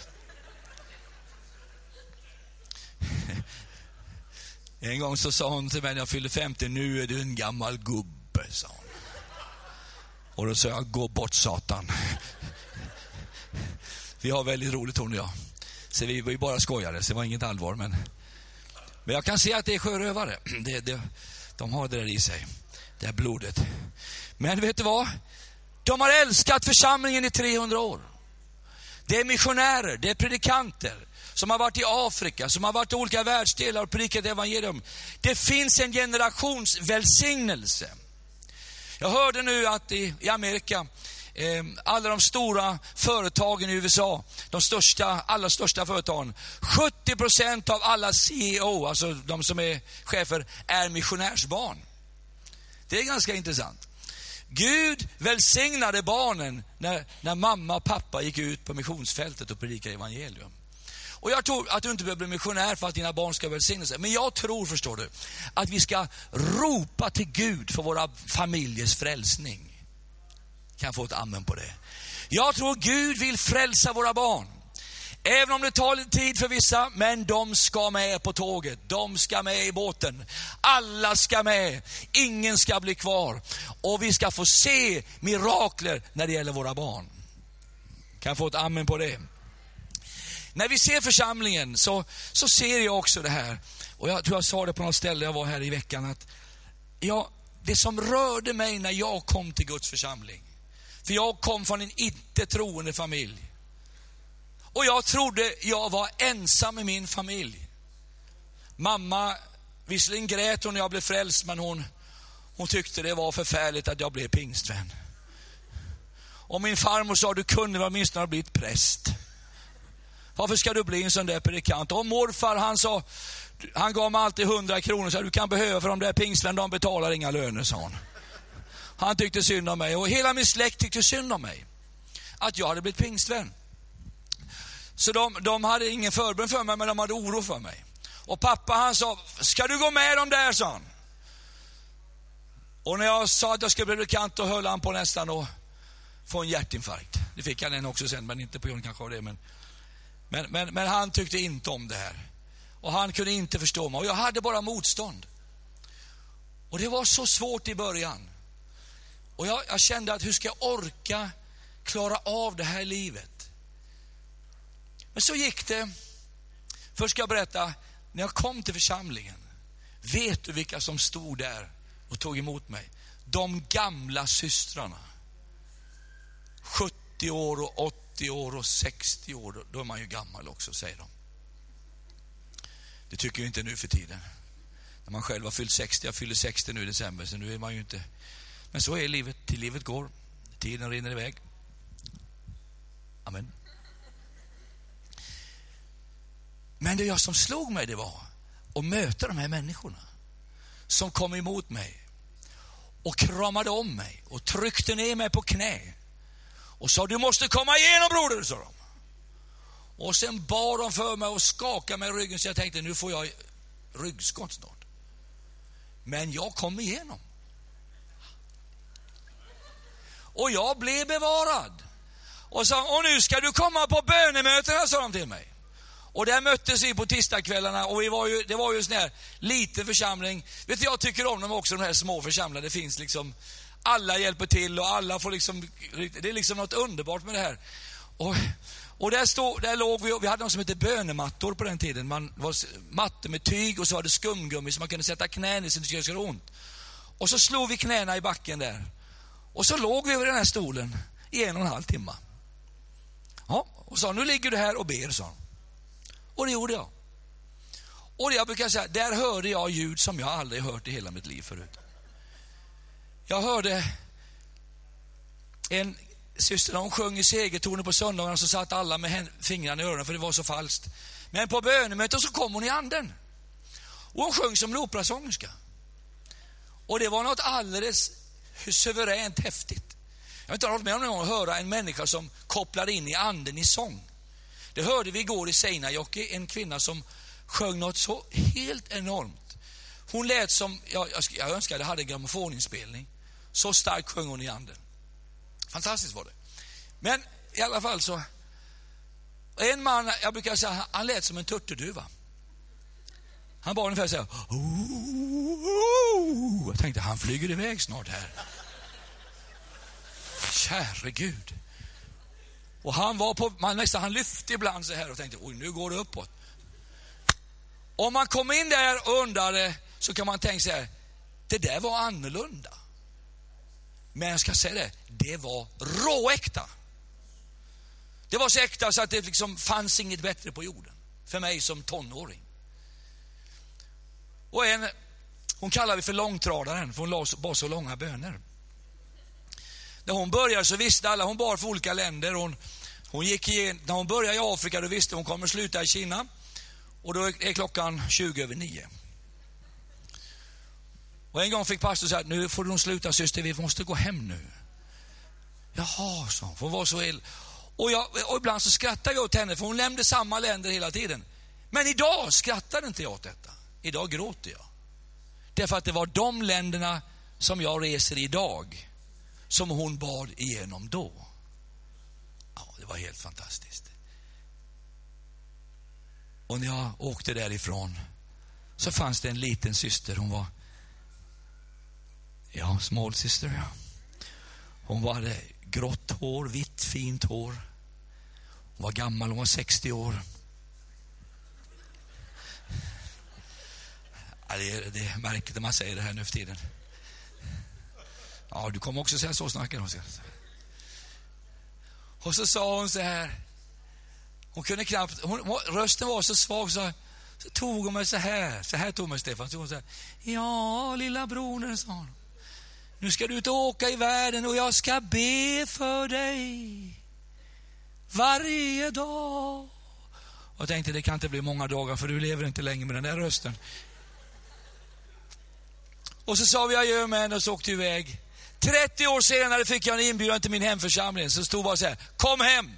En gång så sa hon till mig när jag fyllde femtio, nu är du en gammal gubbe, sa hon. Och då sa jag, gå bort satan. Vi har väldigt roligt, hon och jag. Så vi var ju bara skojare, så det var inget allvar. Men, men jag kan se att det är sjörövare. Det, det, de har det där i sig. Det är blodet. Men vet du vad? De har älskat församlingen i trehundra år. Det är missionärer, det är predikanter som har varit i Afrika, som har varit i olika världsdelar och predikat evangelium. Det finns en generations välsignelse. Jag hörde nu att i, i Amerika, eh, alla de stora företagen i U S A, de största, alla största företagen, sjuttio procent av alla C E O, alltså de som är chefer, är missionärsbarn. Det är ganska intressant. Gud välsignade barnen när, när mamma och pappa gick ut på missionsfältet och predikade evangelium. Och jag tror att du inte behöver bli missionär för att dina barn ska välsigna sig. Men jag tror, förstår du, att vi ska ropa till Gud för våra familjers frälsning. Kan jag få ett amen på det? Jag tror Gud vill frälsa våra barn. Även om det tar lite tid för vissa, men de ska med på tåget. De ska med i båten. Alla ska med. Ingen ska bli kvar. Och vi ska få se mirakler när det gäller våra barn. Kan jag få ett amen på det? När vi ser församlingen så, så ser jag också det här. Och jag tror jag sa det på något ställe jag var här i veckan. Att ja, det som rörde mig när jag kom till Guds församling. För jag kom från en inte troende familj. Och jag trodde jag var ensam i min familj. Mamma, visserligen grät hon när jag blev frälst, men hon, hon tyckte det var förfärligt att jag blev pingstvän. Och min farmor sa, du kunde väl åtminstone ha blivit präst. Varför ska du bli en sån där predikant? Och morfar, han sa, han gav mig alltid hundra kronor, så du kan behöva, för de där pingstvän, de betalar inga löner, sa han. Han tyckte synd om mig, och hela min släkt tyckte synd om mig. Att jag hade blivit pingstvän. Så de, de hade ingen förbön för mig, men de hade oro för mig. Och pappa, han sa, ska du gå med dem där, sa han. Och när jag sa att jag skulle bli predikant, då höll han på nästan att få en hjärtinfarkt. Det fick han en också sen, men inte på grund kanske av det. Men, men, men, men han tyckte inte om det här. Och han kunde inte förstå mig. Och jag hade bara motstånd. Och det var så svårt i början. Och jag, jag kände att hur ska jag orka klara av det här livet? Men så gick det. Först ska jag berätta, när jag kom till församlingen, vet du vilka som stod där och tog emot mig? De gamla systrarna. sjuttio år och åttio år och sextio år. Då är man ju gammal också, säger de. Det tycker jag inte nu för tiden. När man själv har fyllt sextio, jag fyller sextio nu i december, så nu är man ju inte. Men så är livet, till livet går. Tiden rinner iväg. Amen. Men det jag som slog mig, det var att möta de här människorna som kom emot mig och kramade om mig och tryckte ner mig på knä och sa, du måste komma igenom, broder, sa de. Och sen bar de för mig och skakade mig i ryggen, så jag tänkte, nu får jag ryggskott snart. Men jag kom igenom. Och jag blev bevarad. Och sa, och nu ska du komma på bönemötena, sa de till mig. Och där möttes vi på tisdagskvällarna, och vi var ju, det var ju en sån här liten församling. Vet du, jag tycker om dem också, de här små församlingarna. Det finns liksom, alla hjälper till och alla får liksom, det är liksom något underbart med det här. Och, och där, stod, där låg vi, vi hade något som heter bönemattor på den tiden. Man var mattor med tyg, och så var det skumgummi så man kunde sätta knän i så det skulle göra ont. Och så slog vi knäna i backen där. Och så låg vi över den här stolen i en och en halv timme. Ja, och sa, nu ligger du här och ber, sa han. Och det gjorde jag. Och det jag brukar säga, där hörde jag ljud som jag aldrig hört i hela mitt liv förut. Jag hörde en syster, hon sjöng i segertonen på söndagarna, så satt alla med fingrarna i öronen för det var så falskt. Men på bönemötet så kom hon i anden. Och hon sjöng som en operasångerska. Och det var något alldeles suveränt häftigt. Jag har inte varit med om någon gång att höra en människa som kopplar in i anden i sång. Det hörde vi igår i Seinäjoki, en kvinna som sjöng något så helt enormt. Hon lät som, jag, jag önskar jag hade en grammofoninspelning. Så starkt sjöng hon i anden. Fantastiskt var det. Men i alla fall så, en man, jag brukar säga, han lät som en turturduva. Han bara ungefär så här. Jag tänkte, han flyger iväg snart här. Käre Gud. Och han var på, man nästan, han lyfte ibland så här och tänkte, oj, nu går det uppåt. Om man kom in där och undrade, så kan man tänka så här, det där var annorlunda. Men jag ska säga det, det var råäkta. Det var så äkta så att det liksom fanns inget bättre på jorden. För mig som tonåring. Och en, hon kallar vi för långtradaren, för hon la bara så långa böner. När hon började så visste alla, hon bar för olika länder. Hon, hon gick igen, när hon började i Afrika, då visste hon kommer sluta i Kina. Och då är klockan tjugo över nio. Och en gång fick pastor säga, nu får du sluta syster, vi måste gå hem nu. Jaha, så hon, för hon var så ill. Och, jag, och ibland så skrattade jag åt henne, för hon nämnde samma länder hela tiden. Men idag skrattade inte jag åt detta. Idag gråter jag. Därför att det var de länderna som jag reser idag som hon bad igenom då. Ja, det var helt fantastiskt. Och när jag åkte därifrån så fanns det en liten syster. Hon var, ja, small sister, ja. Hon var hade grått hår, vitt, fint hår. Hon var gammal, hon var sextio år. Ja, det är, det är märkligt när man säger det här nu för tiden. Ja, du kommer också säga så, snackar hon. Och så sa hon så här, Hon kunde knappt, hon, rösten var så svag så, så tog hon mig så här. Så här tog mig Stefan. Så hon så här, ja, lilla brodern, sa hon. Nu ska du ut och åka i världen och jag ska be för dig varje dag. Och jag tänkte, det kan inte bli många dagar för du lever inte länge med den där rösten. Och så sa vi adjö med henne och så åkte iväg. trettio år senare fick jag en inbjudan till min hemförsamling. Så stod bara så här, kom hem.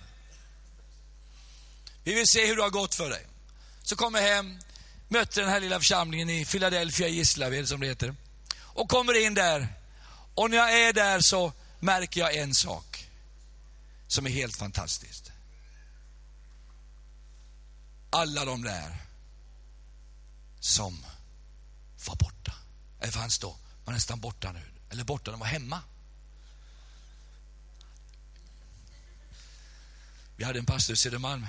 Vi vill se hur det har gått för dig. Så kom jag hem, mötte den här lilla församlingen i Philadelphia, Gislaved som det heter. Och kommer in där. Och när jag är där så märker jag en sak som är helt fantastiskt. Alla de där som var borta, eller fanns då, var nästan borta nu. Eller borta, de var hemma. Vi hade en pastor i Södermalm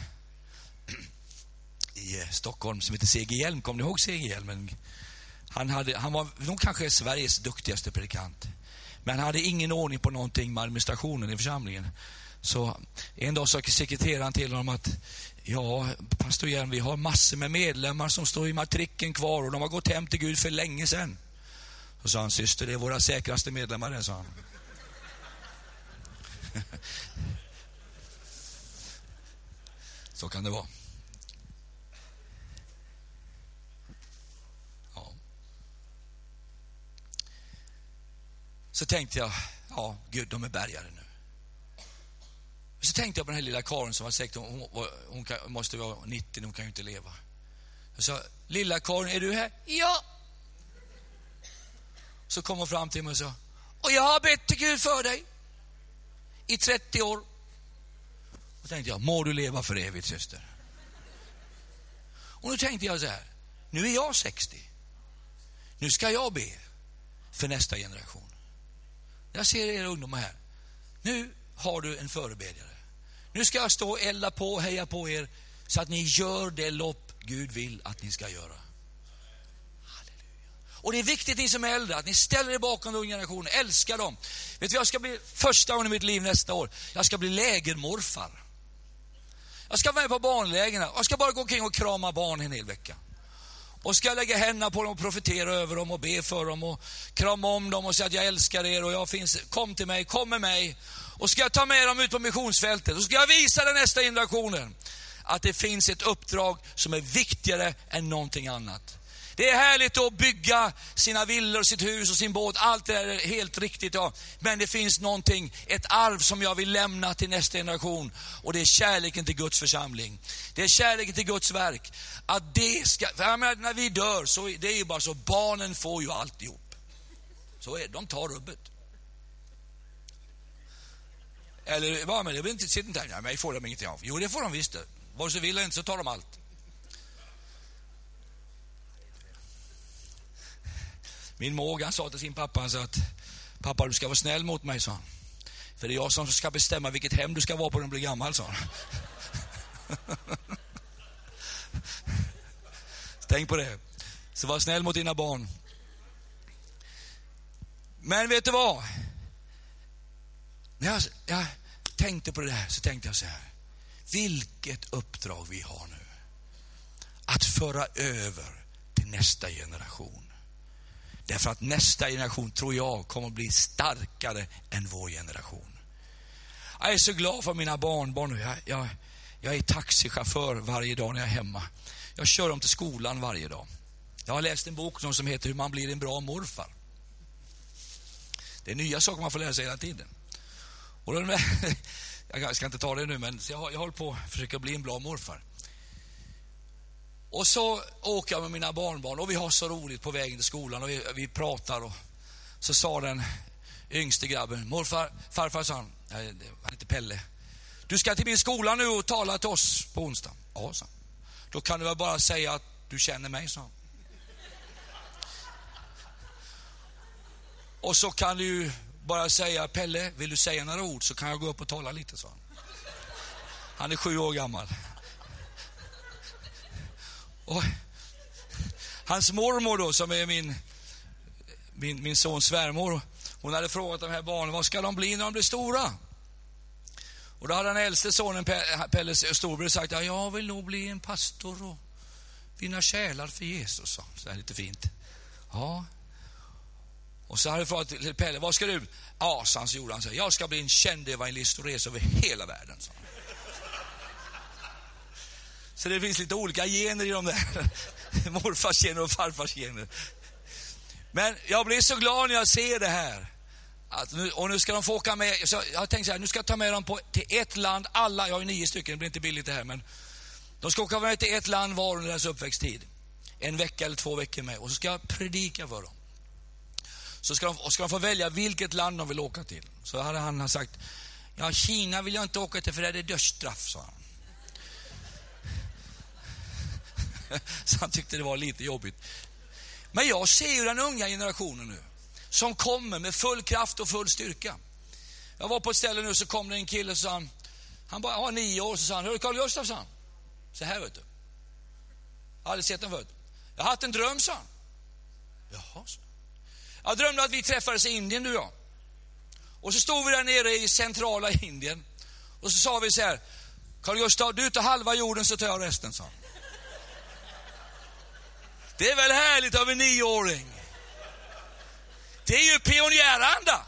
i Stockholm som heter C G Hjelm. Kommer ni ihåg C G Hjelm? Han, hade, han var nog kanske Sveriges duktigaste predikant. Men han hade ingen ordning på någonting med administrationen i församlingen. Så en dag sa sekreteraren till honom att ja, pastor Hjelm, vi har massor med medlemmar som står i matriken kvar och de har gått hem till Gud för länge sedan. Så sa han, syster, det är våra säkraste medlemmar, det, sa han. Så kan det vara. Ja. Så tänkte jag, ja, Gud, de är bärgare nu. Så tänkte jag på den här lilla Karin som var säkert, hon, hon, hon kan, måste vara nittio, hon kan ju inte leva. Jag sa, lilla Karin, är du här? Ja. Så kom hon fram till mig och sa, och jag har bett till Gud för dig i trettio år. Och tänkte jag, må du leva för evigt, syster. Och nu tänkte jag så här, nu är jag sextio. Nu ska jag be för nästa generation. Jag ser er ungdomar här. Nu har du en förebedjare. Nu ska jag stå och elda på och heja på er så att ni gör det lopp Gud vill att ni ska göra. Och det är viktigt, ni som är äldre, att ni ställer er bakom den unga generationen. Älskar dem. Vet du, jag ska bli första gången i mitt liv nästa år. Jag ska bli lägermorfar. Jag ska vara med på barnlägerna. Jag ska bara gå omkring och krama barn en hel vecka. Och ska lägga händerna på dem och profetera över dem och be för dem och krama om dem och säga att jag älskar er och jag finns, kom till mig, kom med mig. Och ska jag ta med dem ut på missionsfältet och ska jag visa den nästa generationen att det finns ett uppdrag som är viktigare än någonting annat. Det är härligt att bygga sina villor, sitt hus och sin båt. Allt det där är helt riktigt. Ja. Men det finns någonting, ett arv som jag vill lämna till nästa generation. Och det är kärleken till Guds församling. Det är kärleken till Guds verk. Att det ska, för jag menar, när vi dör så det är ju bara så, barnen får ju alltihop. Så är det, de tar rubbet. Eller vad, men det vill inte sitta inte här. Nej, men får de ingenting av. Jo, det får de visst. Vare sig vill eller inte så tar de allt. Min måg, han sa till sin pappa, han sa att pappa, du ska vara snäll mot mig, sa han. För det är jag som ska bestämma vilket hem du ska vara på när du blir gammal, sa han. Tänk på det. Så var snäll mot dina barn. Men vet du vad? När jag, jag tänkte på det här så tänkte jag så här. Vilket uppdrag vi har nu. Att föra över till nästa generation. Därför att nästa generation, tror jag, kommer att bli starkare än vår generation. Jag är så glad för mina barnbarn nu. Jag, jag, jag är taxichaufför varje dag när jag är hemma. Jag kör dem till skolan varje dag. Jag har läst en bok som heter Hur man blir en bra morfar. Det är nya saker man får lära sig hela tiden. Och då, jag ska inte ta det nu, men jag, jag håller på att försöka bli en bra morfar. Och så åker jag med mina barnbarn och vi har så roligt på vägen till skolan och vi, vi pratar och så sa den yngste grabben, morfar, farfar, sa han, han heter Pelle, du ska till min skola nu och tala till oss på onsdag. Ja, så. Då kan du väl bara säga att du känner mig, så. Och så kan du bara säga, Pelle, vill du säga några ord så kan jag gå upp och tala lite, så. Han är sju år gammal. Och hans mormor då, som är min, min, min sons svärmor, hon hade frågat de här barnen, vad ska de bli när de blir stora? Och då hade den äldste sonen, Pelles storbror, sagt att jag vill nog bli en pastor och vinna själar för Jesus. Så här lite fint. Ja. Och så hade jag frågat till Pelle, vad ska du? Ja, så han gjorde han så här, jag ska bli en känd evangelist och resa över hela världen. Så. Så det finns lite olika gener i de där. Morfars gener och farfars gener. Men jag blir så glad när jag ser det här. Att nu, och nu ska de få åka med. Så jag har tänkt så här, nu ska jag ta med dem på, till ett land. Alla, jag har ju nio stycken, det blir inte billigt det här. Men de ska åka med till ett land var under deras uppväxttid. En vecka eller två veckor med. Och så ska jag predika för dem. Så ska de, och ska de få välja vilket land de vill åka till. Så hade han sagt, ja, Kina vill jag inte åka till för det är dödsstraff, sa han. Så han tyckte det var lite jobbigt. Men jag ser ju den unga generationen nu som kommer med full kraft och full styrka. Jag var på ett ställe nu, så kom det en kille och sa han, han bara har nio år, så sa han, hör du Carl Gustaf, sa han. Så här, vet du. Jag har aldrig sett den förut. Jag har haft en dröm, sa han. Jaha, så. Jag drömde att vi träffades i Indien, du och jag. Och så stod vi där nere i centrala Indien. Och så sa vi så här, Carl Gustaf, du tar halva jorden så tar jag resten, sa han. Det är väl härligt av en nioåring. Det är ju pionjäranda.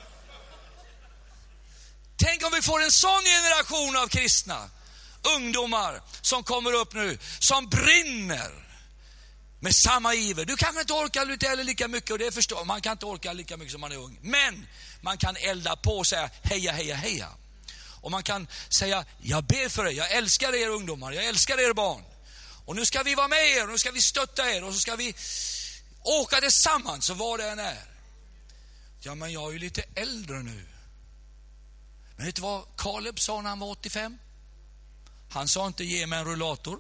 Tänk om vi får en sån generation av kristna ungdomar som kommer upp nu, som brinner med samma iver. Du kanske inte orkar lite eller lika mycket, och det förstår man, kan inte orka lika mycket som man är ung. Men man kan elda på och säga heja, heja, heja. Och man kan säga, jag ber för er, jag älskar er ungdomar, jag älskar er barn. Och nu ska vi vara med er, och nu ska vi stötta er, och så ska vi åka tillsammans, så var det än är. Ja, men jag är ju lite äldre nu. Men vet du vad Caleb sa när han var åttiofem? Han sa inte ge mig en rullator.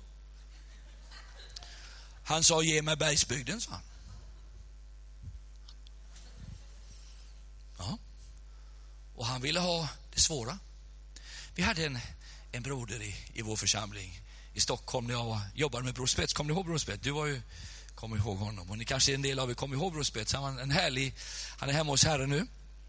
Han sa ge mig bergsbygden, sa han. Ja. Och han ville ha det svåra. Vi hade en, en broder i, i vår församling i Stockholm när jag var, jobbade med Bror Spets. Kommer ni ihåg Bror Spets? Du var ju, kommer ihåg honom. Och ni kanske en del av er kommer ihåg Bror Spets. Han var en härlig, han är hemma hos Herren nu.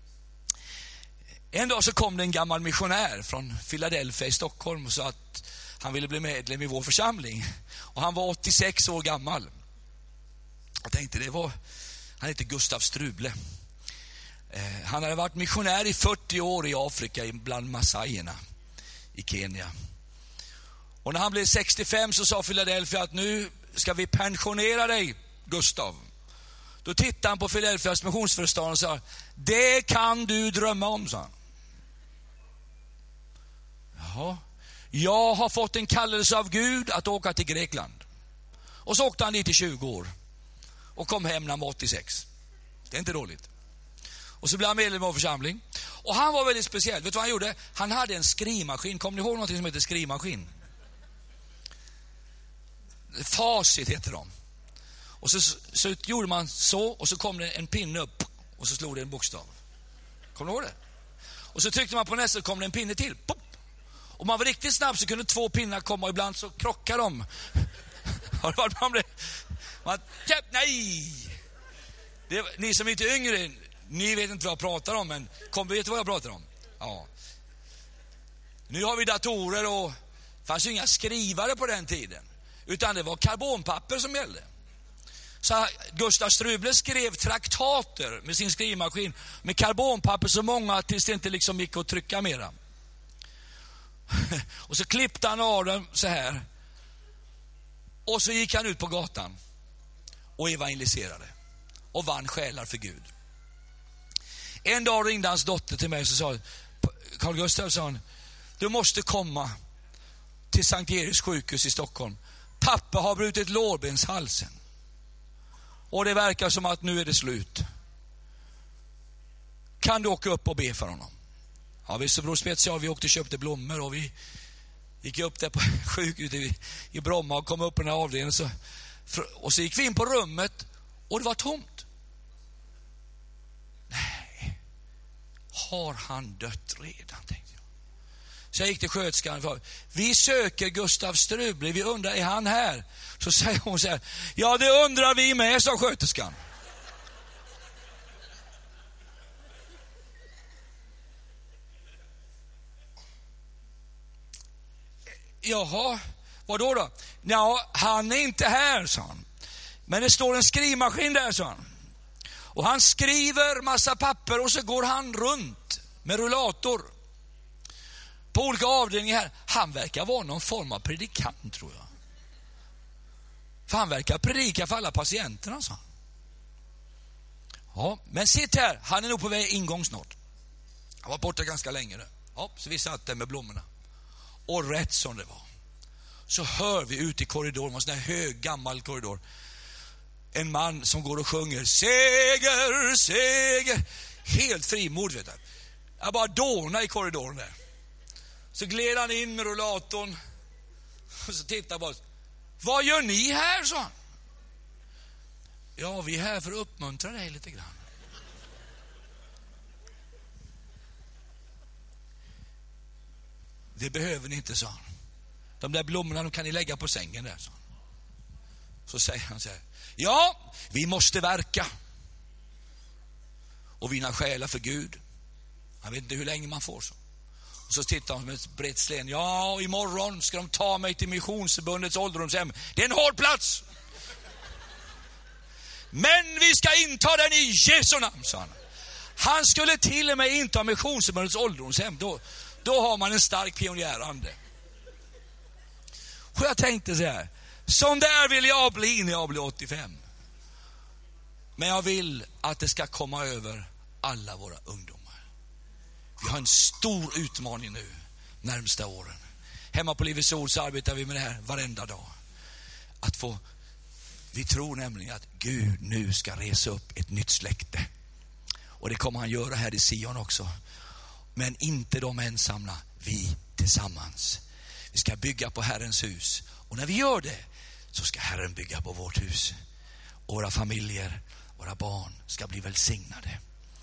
En dag så kom det en gammal missionär från Philadelphia i Stockholm och sa att han ville bli medlem i vår församling. Och han var åttiosex år gammal. Jag tänkte det var, han heter Gustav Struble. Eh, han hade varit missionär i fyrtio år i Afrika bland Massaierna i Kenya. Och när han blev sextiofem så sa Philadelphia att nu ska vi pensionera dig, Gustav. Då tittade han på Philadelphias missionsföreståndare och sa, det kan du drömma om, sa han. Jaha. Jag har fått en kallelse av Gud att åka till Grekland. Och så åkte han dit i tjugo år. Och kom hem när han var åttiosex. Det är inte dåligt. Och så blev han medlem av församling. Och han var väldigt speciell. Vet du vad han gjorde? Han hade en skrivmaskin. Kommer ni ihåg något som heter skrivmaskin? Facit heter de. Och så, så, så gjorde man så, och så kom det en pinne upp och så slog det en bokstav. Kommer du ihåg det? Och så tryckte man på nästa och kom det en pinne till. Pop! Och man var riktigt snabb så kunde två pinnar komma och ibland så krockar de. Har det varit med om det? Man, nej! Det, ni som inte är yngre, ni vet inte vad jag pratar om, men kom, vet du vad jag pratar om? Ja. Nu har vi datorer och det fanns ju inga skrivare på den tiden. Utan det var karbonpapper som gällde. Så Gustav Struble skrev traktater med sin skrivmaskin med karbonpapper så många tills det inte liksom gick att trycka mera. Och så klippte han av dem så här. Och så gick han ut på gatan och evangeliserade och vann själar för Gud. En dag ringde hans dotter till mig och sa, Carl Gustafsson, du måste komma till Sankt Eriks sjukhus i Stockholm. Pappa har brutit lårbenshalsen. Och det verkar som att nu är det slut. Kan du åka upp och be för honom? Ja, visst, så Bror Spets, ja, vi åkte och köpte blommor och vi gick upp där på sjukhuset i, i Bromma och kom upp på den här avdelningen. Så, och så gick vi in på rummet och det var tomt. Nej, har han dött redan, tänkte jag. Så jag gick till sköterskan och vi söker Gustav Struble, vi undrar, är han här? Så säger hon så här, ja det undrar vi med, sa sköterskan. jaha, vad då då? Ja, han är inte här, sa han. Men det står en skrivmaskin där, sa han. Och han skriver massa papper och så går han runt med rullator på olika avdelningar här. Han verkar vara någon form av predikant, tror jag. För han verkar predika för alla patienterna, sa han. Ja, men sitt här, han är nog på väg ingång snart. Han var borta ganska länge nu. Ja, så vi satt där med blommorna. Och rätt som det var, så hör vi ut i korridoren, en sån här hög gammal korridor, en man som går och sjunger seger, seger, helt frimod, vet jag. Jag bara dåna i korridoren där. Så gled han in med rullatorn och så tittade på oss. Vad gör ni här, sa han. Ja, vi är här för att uppmuntra dig lite grann. Det behöver ni inte, sa han. De där blommorna de kan ni lägga på sängen där, sa han. Så säger han så här. Ja, vi måste verka och vinna själar för Gud. Jag vet inte hur länge man får så. Och så tittar han med ett brett slen. Ja, imorgon ska de ta mig till Missionsförbundets ålderdomshem. Det är en hård plats. Men vi ska inta den i Jesu namn, sa han. Han skulle till och med inta Missionsförbundets ålderdomshem. Då, då har man en stark pionjärande. Och jag tänkte så här. Som där vill jag bli när jag blir åttiofem. Men jag vill att det ska komma över alla våra ungdomar. Vi har en stor utmaning nu närmsta åren. Hemma på Livets Ord så arbetar vi med det här varenda dag. Att få, vi tror nämligen att Gud nu ska resa upp ett nytt släkte. Och det kommer han göra här i Sion också. Men inte de ensamma, vi tillsammans. Vi ska bygga på Herrens hus. Och när vi gör det så ska Herren bygga på vårt hus. Och våra familjer, våra barn ska bli välsignade.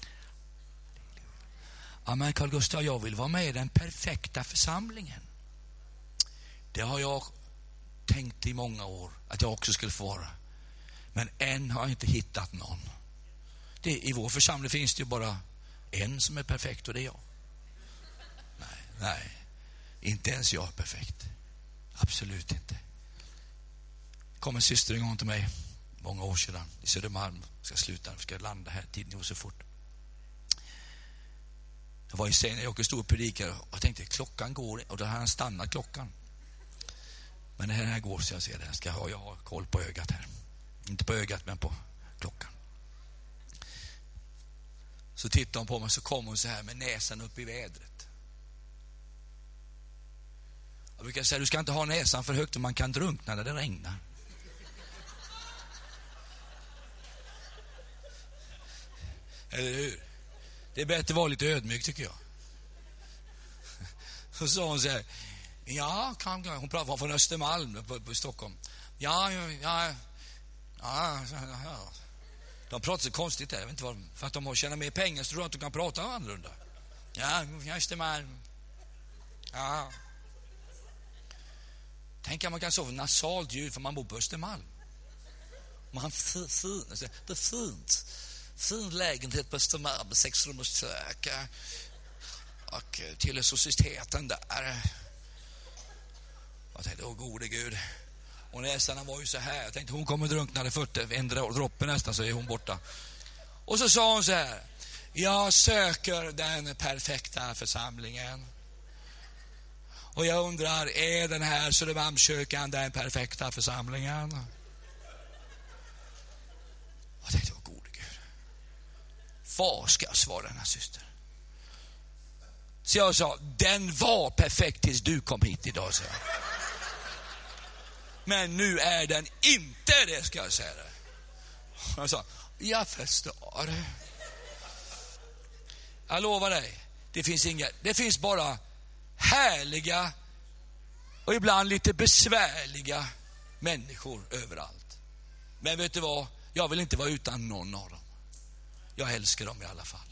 Ja, men Carl Gustaf, jag vill vara med i den perfekta församlingen. Det har jag tänkt i många år att jag också skulle få vara. Men än har jag inte hittat någon. Det, i vår församling finns det ju bara en som är perfekt och det är jag. Nej, nej. Inte ens jag är perfekt. Absolut inte. Kom en syster en gång till mig många år sedan i Södermalm. Ska sluta, ska landa här, tiden går så fort. Jag var i scenen, jag åker stor predikare och jag tänkte klockan går och då har han stannat klockan. Men det här går så jag ser det. Jag ska ha, jag har koll på ögat här. Inte på ögat men på klockan. Så tittar hon på mig så kommer hon så här med näsan upp i vädret. Jag brukar säga, du ska inte ha näsan för högt och man kan drunkna när det regnar. Eller hur? Det är bättre att vara lite ödmjuk, tycker jag. Så sa hon så här. Ja, kan hon pratar från Östermalm på, på Stockholm. Ja, ja, ja. Ja, ja. De pratar så konstigt där. Jag vet inte vad, för att de har tjänat mer pengar så tror jag att de kan prata annorlunda. Ja, Östermalm. Ja. Tänk att man kan sova nasalt ljud för man bor på Östermalm. Man fin, fin, det är fint. Fin lägenhet på Östermalm med sex rum och kök. Och till societeten där. Jag tänkte, åh gode Gud. Och näsarna var ju så här. Jag tänkte, hon kommer drunkna i fötter. En droppe nästan så är hon borta. Och så sa hon så här. Jag söker den perfekta församlingen. Och jag undrar, är den här Södermalmskyrkan den perfekta församlingen? Jag tänkte, åh gode Gud. Vad ska jag svara den här syster? Så jag sa, den var perfekt tills du kom hit idag, så. Men nu är den inte det, ska jag säga det. Jag sa, jag förstår. Jag lovar dig, det finns inga, det finns bara härliga och ibland lite besvärliga människor överallt. Men vet du vad? Jag vill inte vara utan någon av dem. Jag älskar dem i alla fall.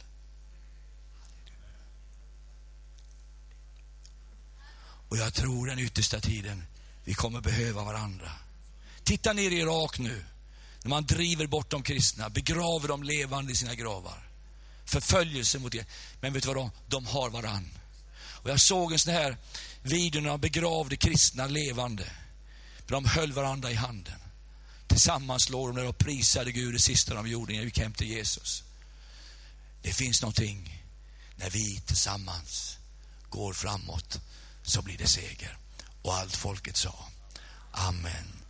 Och jag tror den yttersta tiden vi kommer behöva varandra. Titta ner i Irak nu. När man driver bort de kristna, begraver dem levande i sina gravar. Förföljelse mot det. Men vet du vad de? De har varann. Och Och jag såg en sån här video när de begravde kristna levande. För de höll varandra i handen. Tillsammans låg de där och prisade Gud det sista de gjorde när vi gick hem till Jesus. Det finns någonting när vi tillsammans går framåt, så blir det seger. Och allt folket sa amen.